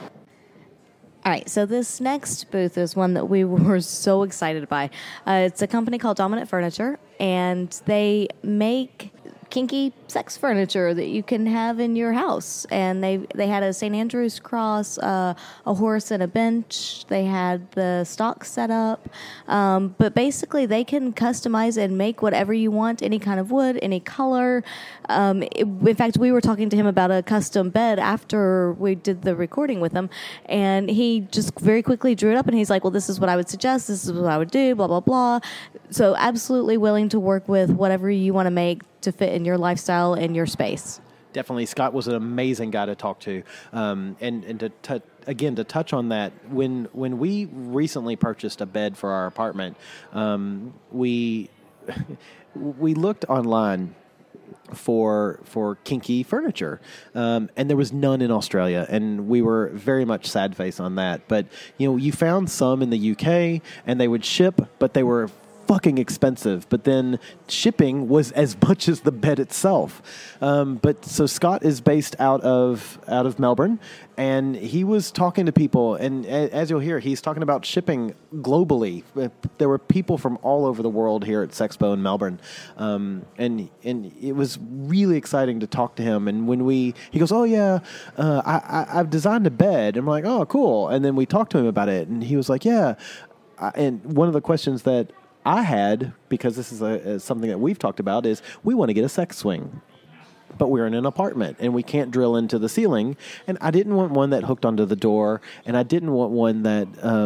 All right, so this next booth is one that we were so excited by. Uh, it's a company called Dominant Furniture, and they make kinky sex furniture that you can have in your house. And they they had a Saint Andrew's cross, uh, a horse and a bench. They had the stock set up. Um, but basically, they can customize and make whatever you want, any kind of wood, any color. Um, it, in fact, we were talking to him about a custom bed after we did the recording with him. And he just very quickly drew it up, and he's like, well, this is what I would suggest. This is what I would do, blah, blah, blah. So absolutely willing to work with whatever you want to make to fit in your lifestyle and your space.
Definitely, Scott was an amazing guy to talk to, um, and and to t- again to touch on that. When when we recently purchased a bed for our apartment, um, we we looked online for for kinky furniture, um, and there was none in Australia, and we were very much sad face on that. But you know, you found some in the U K, and they would ship, but they were fucking expensive, but then shipping was as much as the bed itself. Um, but so Scott is based out of out of Melbourne, and he was talking to people, and a- as you'll hear, he's talking about shipping globally. There were people from all over the world here at Sexpo in Melbourne, um, and and it was really exciting to talk to him. And when we, he goes, "Oh yeah, uh, I, I I've designed a bed." I'm like, "Oh cool," and then we talked to him about it, and he was like, "Yeah," I, and one of the questions that I had, because this is a, a, something that we've talked about, is we want to get a sex swing. But we're in an apartment, and we can't drill into the ceiling. And I didn't want one that hooked onto the door, and I didn't want one that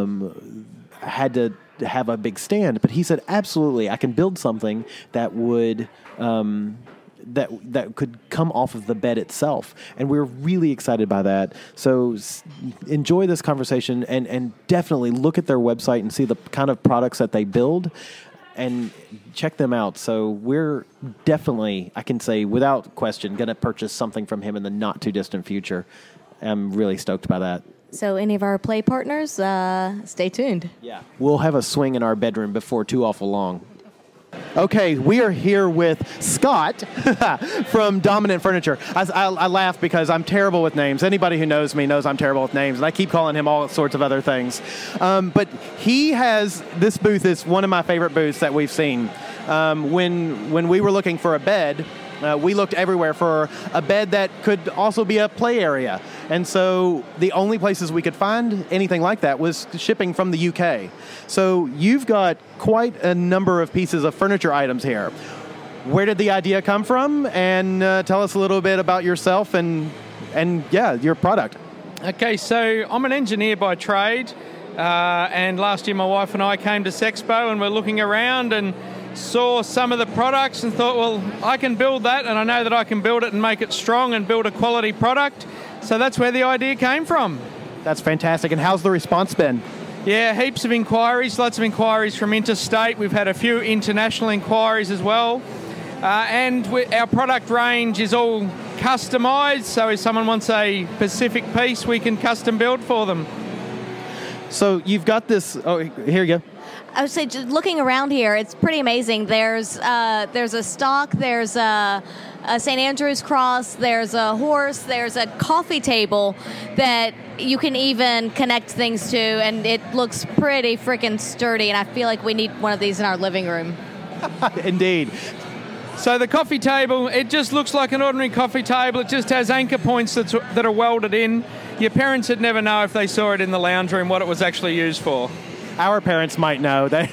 um, had to have a big stand. But he said, absolutely, I can build something that would... Um, that that could come off of the bed itself. And we're really excited by that. So s- enjoy this conversation, and, and definitely look at their website and see the kind of products that they build and check them out. So we're definitely, I can say without question, going to purchase something from him in the not too distant future. I'm really stoked by that.
So any of our play partners, uh, stay tuned.
Yeah. We'll have a swing in our bedroom before too awful long. Okay, we are here with Scott from Dominant Furniture. I, I, I laugh because I'm terrible with names. Anybody who knows me knows I'm terrible with names, and I keep calling him all sorts of other things. Um, but he has, this booth is one of my favorite booths that we've seen. Um, when when we were looking for a bed, uh, we looked everywhere for a bed that could also be a play area. And so the only places we could find anything like that was shipping from the U K. So you've got quite a number of pieces of furniture items here. Where did the idea come from? And uh, tell us a little bit about yourself and, and yeah, your product.
Okay, so I'm an engineer by trade. Uh, and last year my wife and I came to Sexpo and we're looking around and saw some of the products and thought, well, I can build that, and I know that I can build it and make it strong and build a quality product. So that's where the idea came from.
That's fantastic. And how's the response been?
Yeah, heaps of inquiries, lots of inquiries from interstate. We've had a few international inquiries as well. Uh, and we, our product range is all customised, so if someone wants a specific piece, we can custom build for them.
So you've got this, oh, here you go.
I would say, just looking around here, it's pretty amazing. There's uh, there's a stock, there's a, a Saint Andrew's cross, there's a horse, there's a coffee table that you can even connect things to, and it looks pretty freaking sturdy, and I feel like we need one of these in our living room.
Indeed.
So the coffee table, it just looks like an ordinary coffee table. It just has anchor points that's, that are welded in. Your parents would never know if they saw it in the lounge room what it was actually used for.
Our parents might know. They,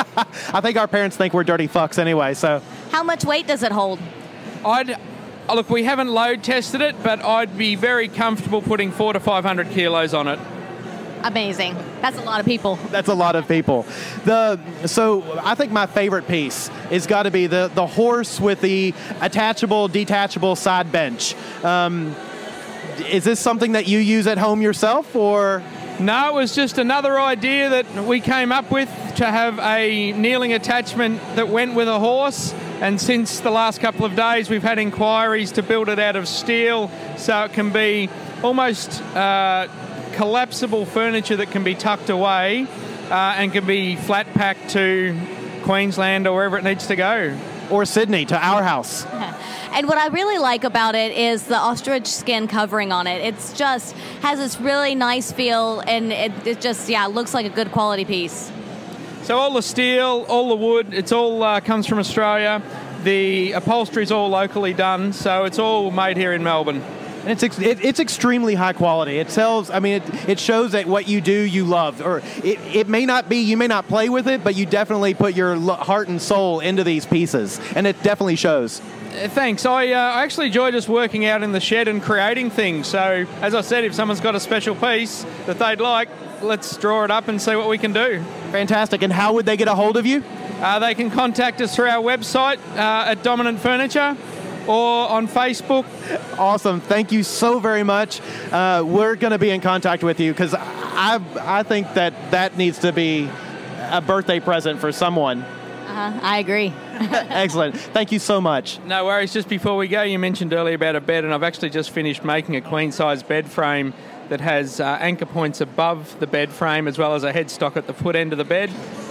I think our parents think we're dirty fucks anyway, so.
How much weight does it hold?
I'd look, we haven't load tested it, but I'd be very comfortable putting four to five hundred kilos on it.
Amazing. That's a lot of people.
That's a lot of people. The so I think my favorite piece is got to be the the horse with the attachable, detachable side bench. Um, is this something that you use at home yourself, or?
No, it was just another idea that we came up with to have a kneeling attachment that went with a horse. And since the last couple of days, we've had inquiries to build it out of steel so it can be almost uh, collapsible furniture that can be tucked away uh, and can be flat packed to Queensland or wherever it needs to go.
Or Sydney, to our house.
And what I really like about it is the ostrich skin covering on it. It's just has this really nice feel, and it, it just, yeah, looks like a good quality piece.
So all the steel, all the wood, it's all uh, comes from Australia. The upholstery's all locally done, so it's all made here in Melbourne.
And it's ex- it, it's extremely high quality. It sells. I mean, it, it shows that what you do, you love. Or it, it may not be, you may not play with it, but you definitely put your lo- heart and soul into these pieces, and it definitely shows.
Uh, thanks. I, uh, I actually enjoy just working out in the shed and creating things. So, as I said, if someone's got a special piece that they'd like, let's draw it up and see what we can do.
Fantastic. And how would they get a hold of you?
Uh, they can contact us through our website uh, at Dominant Furniture, or on Facebook.
Awesome. Thank you so very much. Uh, we're going to be in contact with you because I I think that that needs to be a birthday present for someone.
Uh-huh. I agree.
Excellent. Thank you so much.
No worries. Just before we go, you mentioned earlier about a bed, and I've actually just finished making a queen-size bed frame that has uh, anchor points above the bed frame as well as a headstock at the foot end of the bed.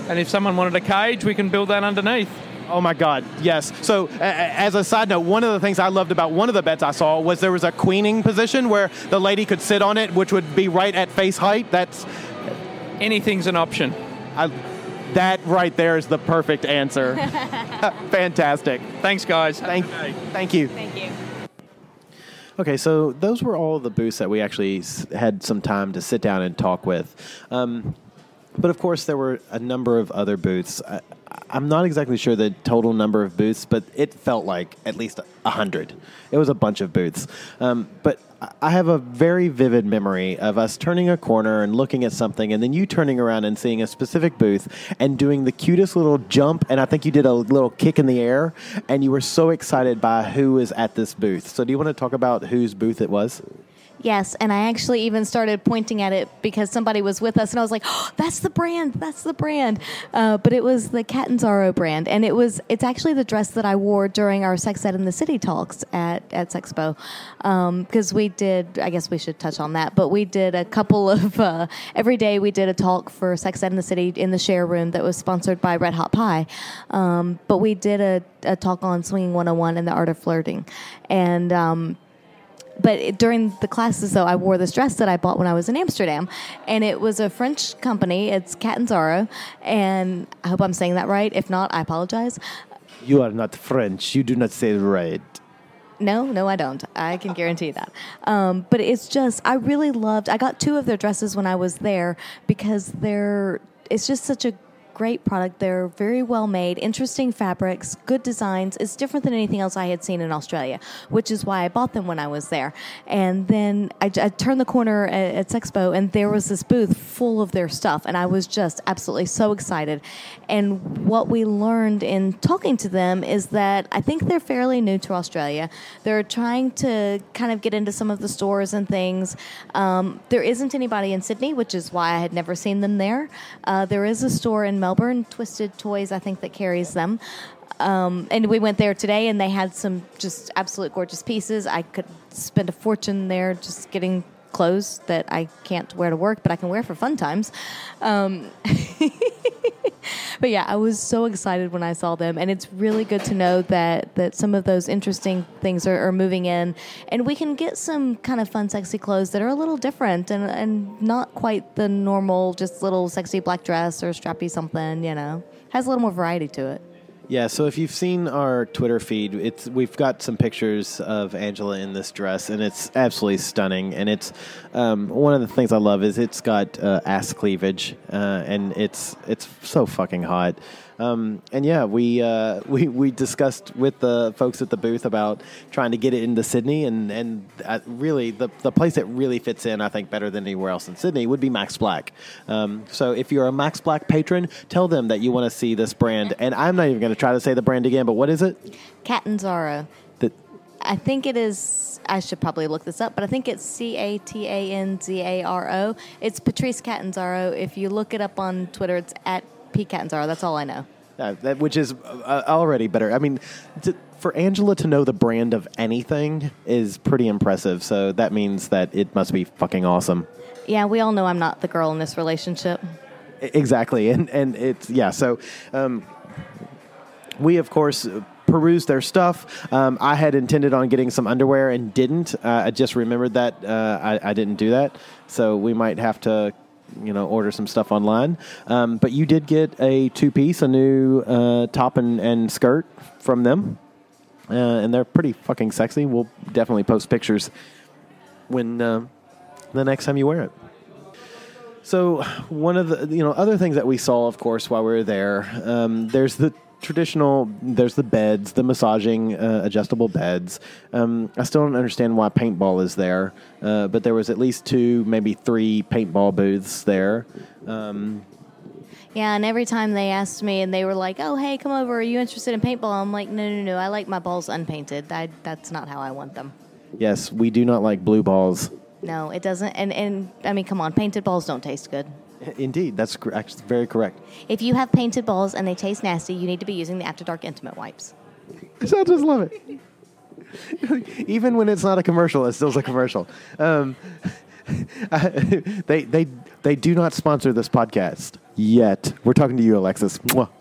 And if someone wanted a cage, we can build that underneath.
Oh my God, yes. So uh, as a side note, one of the things I loved about one of the beds I saw was there was a queening position where the lady could sit on it, which would be right at face height. That's
anything's an option.
I, that right there is the perfect answer. Fantastic.
Thanks, guys.
Thank, thank you.
Thank you.
Okay, so those were all the booths that we actually s- had some time to sit down and talk with. Um, but of course, there were a number of other booths. I, I'm not exactly sure the total number of booths, but it felt like at least a hundred. It was a bunch of booths. Um, but I have a very vivid memory of us turning a corner and looking at something, and then you turning around and seeing a specific booth and doing the cutest little jump, and I think you did a little kick in the air, and you were so excited by who was at this booth. So do you want to talk about whose booth it was?
Yes, and I actually even started pointing at it because somebody was with us, and I was like, oh, that's the brand, that's the brand. Uh, but it was the Catanzaro brand, and it was it's actually the dress that I wore during our Sex Ed in the City talks at, at Sexpo. Because um, we did, I guess we should touch on that, but we did a couple of, uh, every day we did a talk for Sex Ed in the City in the share room that was sponsored by Red Hot Pie. Um, but we did a, a talk on Swinging one oh one and the art of flirting. And... Um, But it, during the classes, though, I wore this dress that I bought when I was in Amsterdam, and it was a French company. It's Catanzaro, and I hope I'm saying that right. If not, I apologize.
You are not French. You do not say it right.
No, no, I don't. I can guarantee that. Um, but it's just, I really loved, I got two of their dresses when I was there because they're, it's just such a great product. They're very well made, interesting fabrics, good designs. It's different than anything else I had seen in Australia, which is why I bought them when I was there. And then I, I turned the corner at, at Sexpo, and there was this booth full of their stuff, and I was just absolutely so excited. And what we learned in talking to them is that I think they're fairly new to Australia. They're trying to kind of get into some of the stores and things. Um, there isn't anybody in Sydney, which is why I had never seen them there. Uh, there is a store in Melbourne. Melbourne, Twisted Toys, I think, that carries them. Um, and we went there today, and they had some just absolute gorgeous pieces. I could spend a fortune there just getting clothes that I can't wear to work, but I can wear for fun times. Um, but yeah, I was so excited when I saw them, and it's really good to know that, that some of those interesting things are, are moving in, and we can get some kind of fun, sexy clothes that are a little different and, and not quite the normal, just little sexy black dress or strappy something, you know. Has a little more variety to it.
Yeah, so if you've seen our Twitter feed, it's we've got some pictures of Angela in this dress, and it's absolutely stunning. And it's um, one of the things I love is it's got uh, ass cleavage, uh, and it's it's so fucking hot. Um, and yeah, we uh, we we discussed with the folks at the booth about trying to get it into Sydney, and and uh, really the the place that really fits in, I think, better than anywhere else in Sydney would be Max Black. Um, so if you're a Max Black patron, tell them that you want to see this brand. And I'm not even going to try to say the brand again, but what is it?
Catanzaro.
The,
I think it is, I should probably look this up, but I think it's C A T A N Z A R O. It's Patrice Catanzaro. If you look it up on Twitter, it's at P. Catanzaro. That's all I know.
Uh, that, which is uh, already better. I mean, to, for Angela to know the brand of anything is pretty impressive. So that means that it must be fucking awesome.
Yeah, we all know I'm not the girl in this relationship.
Exactly. And, and it's, yeah, so um, we, of course, perused their stuff. Um, I had intended on getting some underwear and didn't. Uh, I just remembered that uh, I, I didn't do that. So we might have to, you know, order some stuff online. Um, but you did get a two-piece, a new uh, top and, and skirt from them. Uh, and they're pretty fucking sexy. We'll definitely post pictures when uh, the next time you wear it. So one of the, you know, other things that we saw, of course, while we were there, um, there's the traditional, there's the beds, the massaging uh, adjustable beds. Um, I still don't understand why paintball is there, uh, but there was at least two, maybe three paintball booths there. Um,
yeah, and every time they asked me and they were like, oh, hey, come over, are you interested in paintball? I'm like, no, no, no, I like my balls unpainted. I, that's not how I want them.
Yes, we do not like blue balls.
No, it doesn't. And, and I mean, come on, painted balls don't taste good.
Indeed, that's cor- actually very correct.
If you have painted balls and they taste nasty, you need to be using the After Dark Intimate Wipes.
I just love it. Even when it's not a commercial, it still's a commercial. Um, they they they do not sponsor this podcast yet. We're talking to you, Alexis.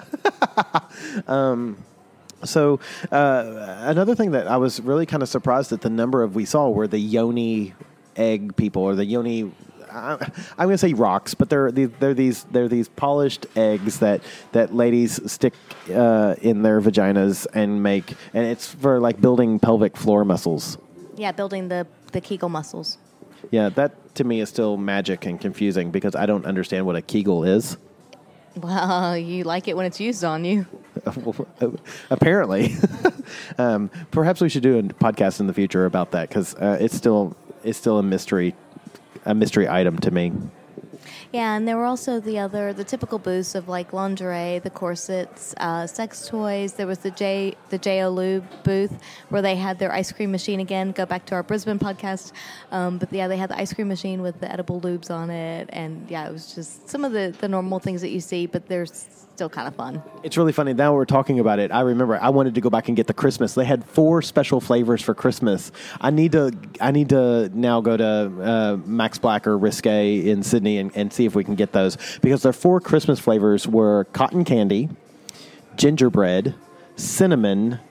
um, so uh, another thing that I was really kind of surprised at the number of we saw were the yoni egg people or the yoni. I, I'm going to say rocks, but they're they're these they're these polished eggs that, that ladies stick uh, in their vaginas and make, and it's for like building pelvic floor muscles.
Yeah, building the, the Kegel muscles.
Yeah, that to me is still magic and confusing because I don't understand what a Kegel is.
Well, you like it when it's used on you.
Apparently. um, perhaps we should do a podcast in the future about that because uh, it's still it's still a mystery. A mystery item to me.
Yeah, and there were also the other, the typical booths of like lingerie, the corsets, uh, sex toys. There was the J, the J O Lube booth where they had their ice cream machine again. Go back to our Brisbane podcast, um, but yeah, they had the ice cream machine with the edible lubes on it, and yeah, it was just some of the, the normal things that you see, but there's still kind of fun.
It's really funny. Now we're talking about it. I remember I wanted to go back and get the Christmas. They had four special flavors for Christmas. I need to I need to now go to uh, Max Black or Risque in Sydney and, and see if we can get those because their four Christmas flavors were cotton candy, gingerbread, cinnamon,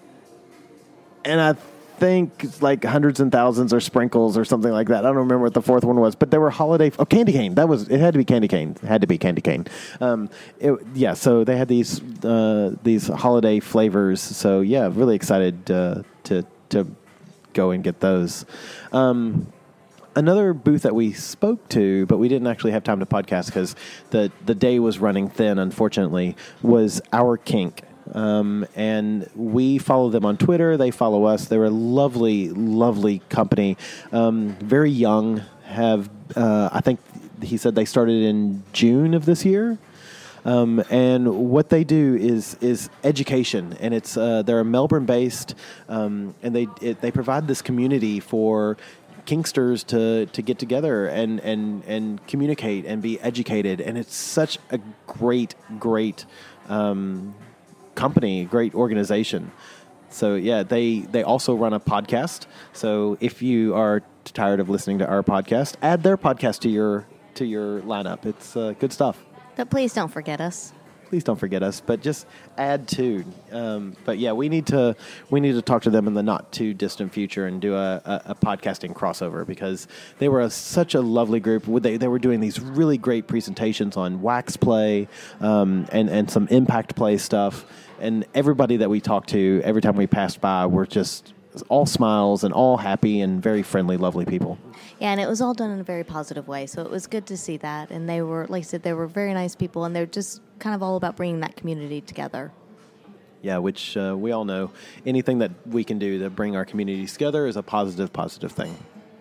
and I think like hundreds and thousands or sprinkles or something like that. I don't remember what the fourth one was, but there were holiday. Oh, candy cane. That was. It had to be candy cane. It had to be candy cane. Um, it, yeah. So they had these uh, these holiday flavors. So yeah, really excited uh, to to go and get those. Um, Another booth that we spoke to, but we didn't actually have time to podcast because the the day was running thin. Unfortunately, was Our Kink. Um, and we follow them on Twitter. They follow us. They're a lovely, lovely company. Um, very young. Have uh, I think he said they started in June of this year. Um, and what they do is is education, and it's uh, they're Melbourne based, um, and they it, they provide this community for kinksters to, to get together and, and, and communicate and be educated, and it's such a great, great. Um, company, great organization. So yeah, they they also run a podcast. So if you are tired of listening to our podcast, add their podcast to your to your lineup. It's uh, good stuff.
But please don't forget us.
Please don't forget us, but just add to. Um, but yeah, we need to we need to talk to them in the not too distant future and do a, a, a podcasting crossover because they were a, such a lovely group. They they were doing these really great presentations on wax play um, and and some impact play stuff. And everybody that we talked to, every time we passed by, were just all smiles and all happy and very friendly, lovely people.
Yeah, and it was all done in a very positive way, so it was good to see that. And they were, like I said, they were very nice people, and they're just kind of all about bringing that community together.
Yeah, which uh, we all know. Anything that we can do to bring our communities together is a positive, positive thing.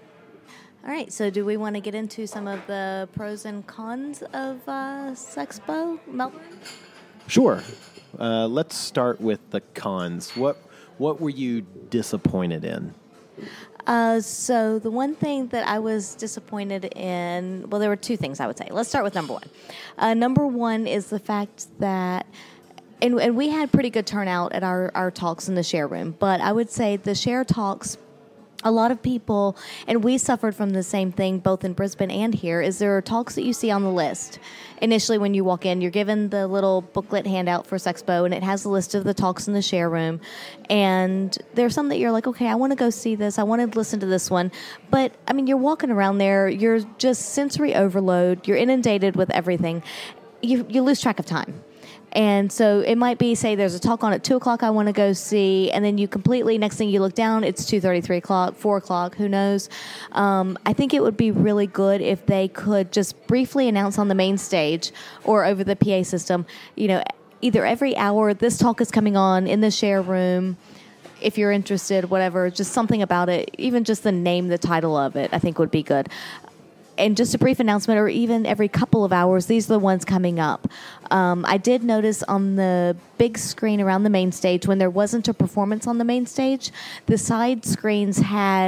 All right, so do we want to get into some of the pros and cons of uh, Sexpo, Melbourne?
Sure. Uh, let's start with the cons. What what were you disappointed in?
Uh, so the one thing that I was disappointed in, well, there were two things I would say. Let's start with number one. Uh, number one is the fact that, and, and we had pretty good turnout at our, our talks in the share room, but I would say the share talks, a lot of people, and we suffered from the same thing both in Brisbane and here, is there are talks that you see on the list. Initially, when you walk in, you're given the little booklet handout for Sexpo, and it has a list of the talks in the share room. And there's some that you're like, okay, I want to go see this. I want to listen to this one. But, I mean, you're walking around there. You're just sensory overload. You're inundated with everything. You, you lose track of time. And so it might be, say, there's a talk on at two o'clock I want to go see, and then you completely, next thing you look down, it's two thirty, three o'clock, four o'clock, who knows. Um, I think it would be really good if they could just briefly announce on the main stage or over the P A system, you know, either every hour, this talk is coming on in the share room. If you're interested, whatever, just something about it, even just the name, the title of it, I think would be good. And just a brief announcement, or even every couple of hours, these are the ones coming up. Um, I did notice on the big screen around the main stage, when there wasn't a performance on the main stage, the side screens had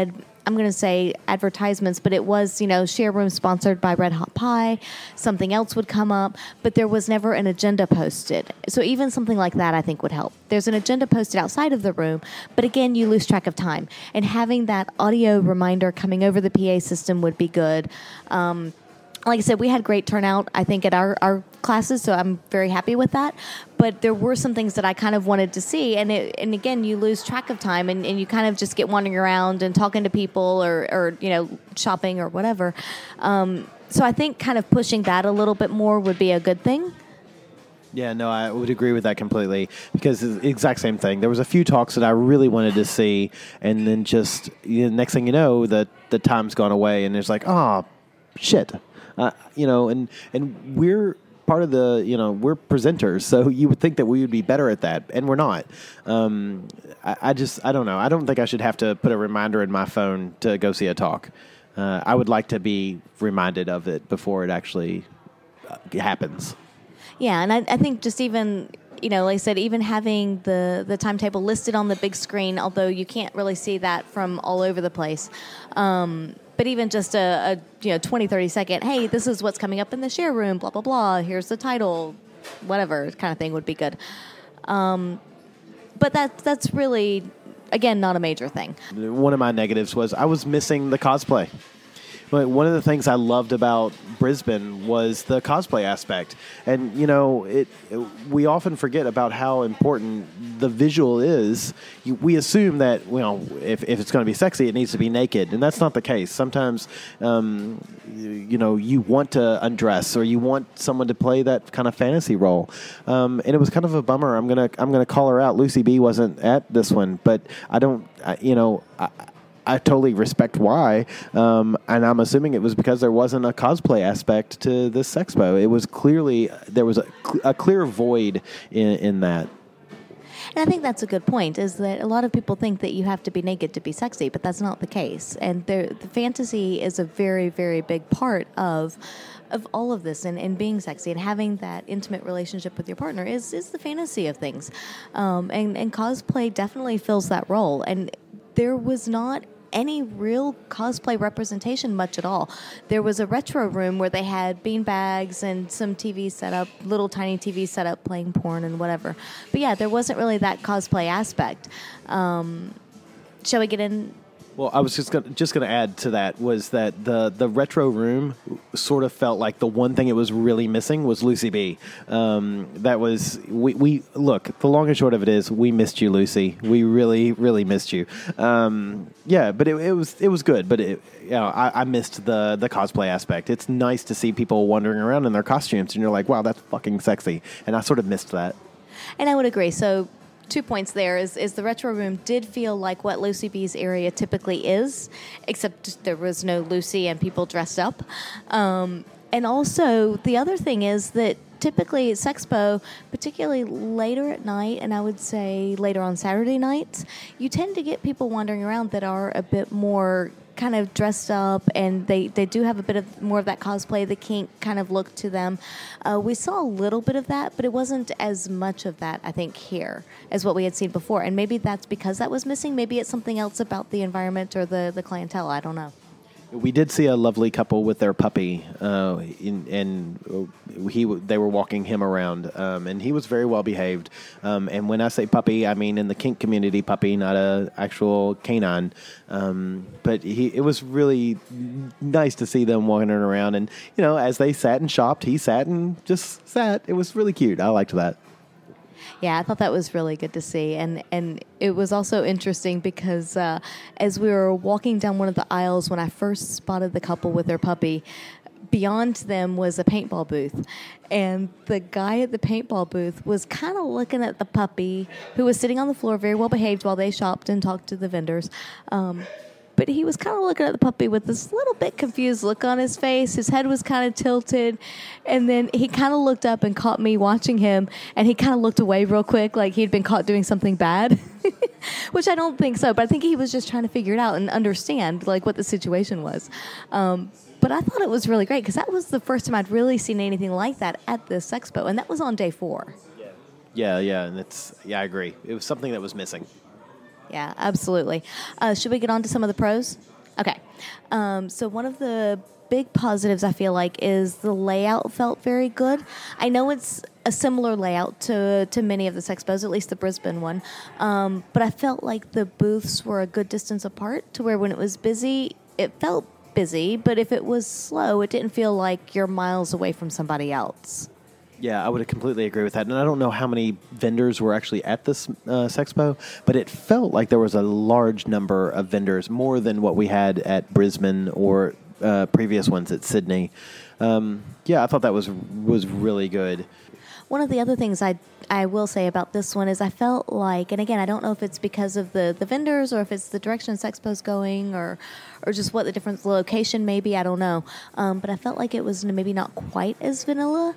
I'm going to say advertisements, but it was, you know, share room sponsored by Red Hot Pie. Something else would come up, but there was never an agenda posted. So even something like that, I think, would help. There's an agenda posted outside of the room, but again, you lose track of time. And having that audio reminder coming over the P A system would be good. Um, like I said, we had great turnout, I think, at our, our classes, so I'm very happy with that. But there were some things that I kind of wanted to see, and it, and again, you lose track of time, and, and you kind of just get wandering around and talking to people or, or you know, shopping or whatever. Um, so I think kind of pushing that a little bit more would be a good thing.
Yeah, no, I would agree with that completely because it's the exact same thing. There was a few talks that I really wanted to see, and then just you know, next thing you know, the the time's gone away, and it's like, oh, shit, uh, you know, and and we're part of the, you know, we're presenters, so you would think that we would be better at that, and we're not. Um, I, I just, I don't know. I don't think I should have to put a reminder in my phone to go see a talk. Uh, I would like to be reminded of it before it actually uh, happens.
Yeah, and I, I think just even, you know, like I said, even having the, the timetable listed on the big screen, although you can't really see that from all over the place, um, but even just a, a you know twenty, thirty second, hey, this is what's coming up in the share room, blah, blah, blah, here's the title, whatever kind of thing would be good. Um, but that that's really, again, not a major thing.
One of my negatives was I was missing the cosplay. But one of the things I loved about Brisbane was the cosplay aspect. And, you know, it, it we often forget about how important the visual is. You, we assume that, you know, if, if it's going to be sexy, it needs to be naked. And that's not the case. Sometimes, um, you, you know, you want to undress or you want someone to play that kind of fantasy role. Um, and it was kind of a bummer. I'm going to I'm gonna call her out. Lucy B wasn't at this one. But I don't, I, you know... I, I totally respect why, um, and I'm assuming it was because there wasn't a cosplay aspect to this Sexpo. It was clearly, there was a, a clear void in, in that.
And I think that's a good point, is that a lot of people think that you have to be naked to be sexy, but that's not the case. And there, the fantasy is a very, very big part of of all of this, and, and being sexy and having that intimate relationship with your partner is, is the fantasy of things. Um, and, and cosplay definitely fills that role. And there was not any real cosplay representation much at all. There was a retro room where they had bean bags and some T Vs set up, little tiny T Vs set up playing porn and whatever. But yeah, there wasn't really that cosplay aspect. Um, shall we get in?
Well, I was just gonna, just going to add to that was that the, the retro room sort of felt like the one thing it was really missing was Lucy B. Um, that was, we, we, look, the long and short of it is we missed you, Lucy. We really, really missed you. Um, yeah, but it, it was it was good, but it, you know, I, I missed the, the cosplay aspect. It's nice to see people wandering around in their costumes, and you're like, wow, that's fucking sexy. And I sort of missed that.
And I would agree. So, two points there is, is the retro room did feel like what Lucy B's area typically is, except there was no Lucy and people dressed up. Um, and also, the other thing is that typically at Sexpo, particularly later at night, and I would say later on Saturday nights, you tend to get people wandering around that are a bit more kind of dressed up, and they, they do have a bit of more of that cosplay, the kink kind of look to them. Uh, we saw a little bit of that, but it wasn't as much of that, I think, here as what we had seen before. And maybe that's because that was missing. Maybe it's something else about the environment or the, the clientele. I don't know.
We did see a lovely couple with their puppy, uh, in, and he they were walking him around, um, and he was very well behaved. Um, and when I say puppy, I mean in the kink community puppy, not a actual canine. Um, but he, it was really nice to see them wandering around, and you know, as they sat and shopped, he sat and just sat. It was really cute. I liked that.
Yeah, I thought that was really good to see. And, and it was also interesting because uh, as we were walking down one of the aisles when I first spotted the couple with their puppy, beyond them was a paintball booth. And the guy at the paintball booth was kind of looking at the puppy, who was sitting on the floor, very well behaved while they shopped and talked to the vendors. Um, but he was kind of looking at the puppy with this little bit confused look on his face. His head was kind of tilted. And then he kind of looked up and caught me watching him, and he kind of looked away real quick like he'd been caught doing something bad, which I don't think so. But I think he was just trying to figure it out and understand like what the situation was. Um, but I thought it was really great because that was the first time I'd really seen anything like that at this expo, and that was on day four.
Yeah, yeah, and it's yeah, I agree. It was something that was missing.
Yeah, absolutely. Uh, should we get on to some of the pros? Okay. Um, so one of the big positives I feel like is the layout felt very good. I know it's a similar layout to, to many of the Sexpos, at least the Brisbane one, um, but I felt like the booths were a good distance apart to where when it was busy, it felt busy, but if it was slow, it didn't feel like you're miles away from somebody else.
Yeah, I would completely agree with that. And I don't know how many vendors were actually at this uh, Sexpo, but it felt like there was a large number of vendors, more than what we had at Brisbane or uh, previous ones at Sydney. Um, yeah, I thought that was was really good.
One of the other things I I will say about this one is I felt like, and again, I don't know if it's because of the, the vendors or if it's the direction Sexpo's going or or just what the different location may be, I don't know. Um, but I felt like it was maybe not quite as vanilla.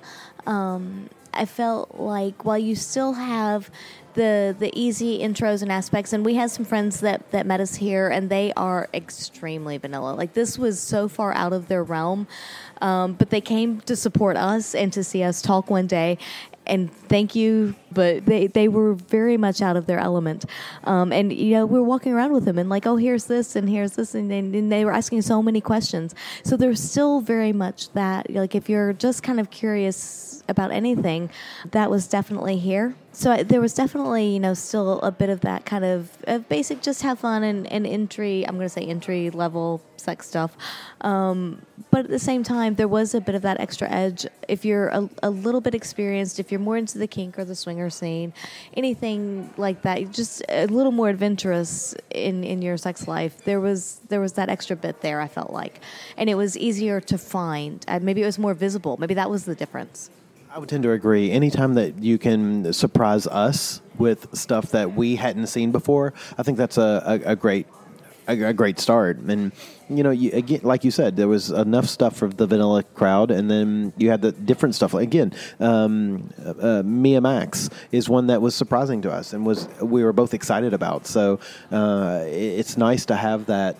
Um, I felt like while you still have the the easy intros and aspects, and we had some friends that, that met us here, and they are extremely vanilla. Like, this was so far out of their realm, um, but they came to support us and to see us talk one day. And thank you, but they, they were very much out of their element. Um, and, you know, we were walking around with them and like, oh, here's this and here's this. And, and, and they were asking so many questions. So there's still very much that, like, if you're just kind of curious about anything, that was definitely here. So I, there was definitely, you know, still a bit of that kind of, of basic just have fun and, and entry, I'm going to say entry level sex stuff. Um, but at the same time, there was a bit of that extra edge. If you're a, a little bit experienced, if you're more into the kink or the swinger scene, anything like that, just a little more adventurous in, in your sex life, there was there was that extra bit there, I felt like. And it was easier to find. Uh, maybe it was more visible. Maybe that was the difference.
I would tend to agree. Anytime that you can surprise us with stuff that we hadn't seen before, I think that's a, a, a great a, a great start. And, you know, you, again, like you said, there was enough stuff for the vanilla crowd, and then you had the different stuff. Again, um, uh, Mia Max is one that was surprising to us and was we were both excited about. So uh, it's nice to have that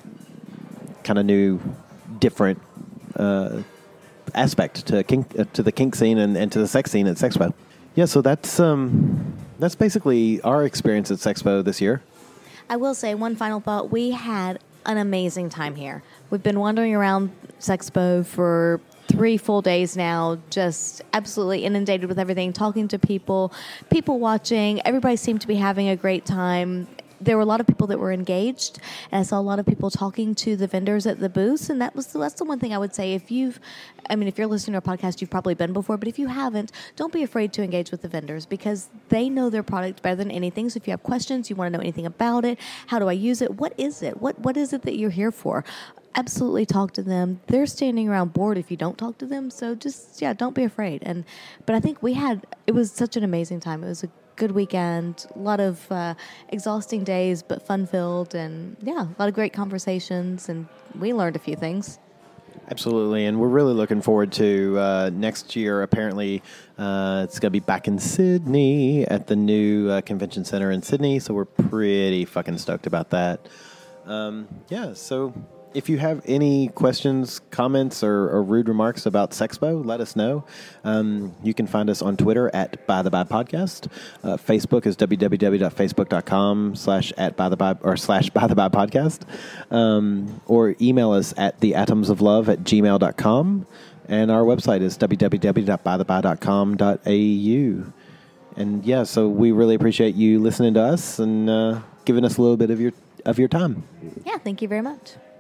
kind of new, different uh aspect to kink, uh, to the kink scene and, and to the sex scene at Sexpo. Yeah, so that's um, that's basically our experience at Sexpo this year.
I will say one final thought. We had an amazing time here. We've been wandering around Sexpo for three full days now, just absolutely inundated with everything, talking to people, people watching. Everybody seemed to be having a great time. There were a lot of people that were engaged, and I saw a lot of people talking to the vendors at the booths, and that was the, that's the one thing I would say. If you've, I mean, if you're listening to a podcast, you've probably been before, but if you haven't, don't be afraid to engage with the vendors because they know their product better than anything. So if you have questions, you want to know anything about it, how do I use it, what is it, what what is it that you're here for? Absolutely talk to them. They're standing around bored if you don't talk to them, so just, yeah, don't be afraid. And but I think we had, it was such an amazing time. It was a good weekend, a lot of uh, exhausting days, but fun-filled, and yeah, a lot of great conversations, and we learned a few things.
Absolutely, and we're really looking forward to uh, next year. Apparently, uh, it's going to be back in Sydney at the new uh, convention center in Sydney, so we're pretty fucking stoked about that. Um, yeah, so if you have any questions, comments, or, or rude remarks about Sexpo, let us know. Um, you can find us on Twitter at By the By Podcast. Uh, Facebook is www.facebook.com slash at By the By or slash By the By Podcast. Um, or email us at theatomsoflove at gmail dot com. And our website is w w w dot by the by dot com dot a u. And yeah, so we really appreciate you listening to us and uh, giving us a little bit of your of your time.
Yeah, thank you very much.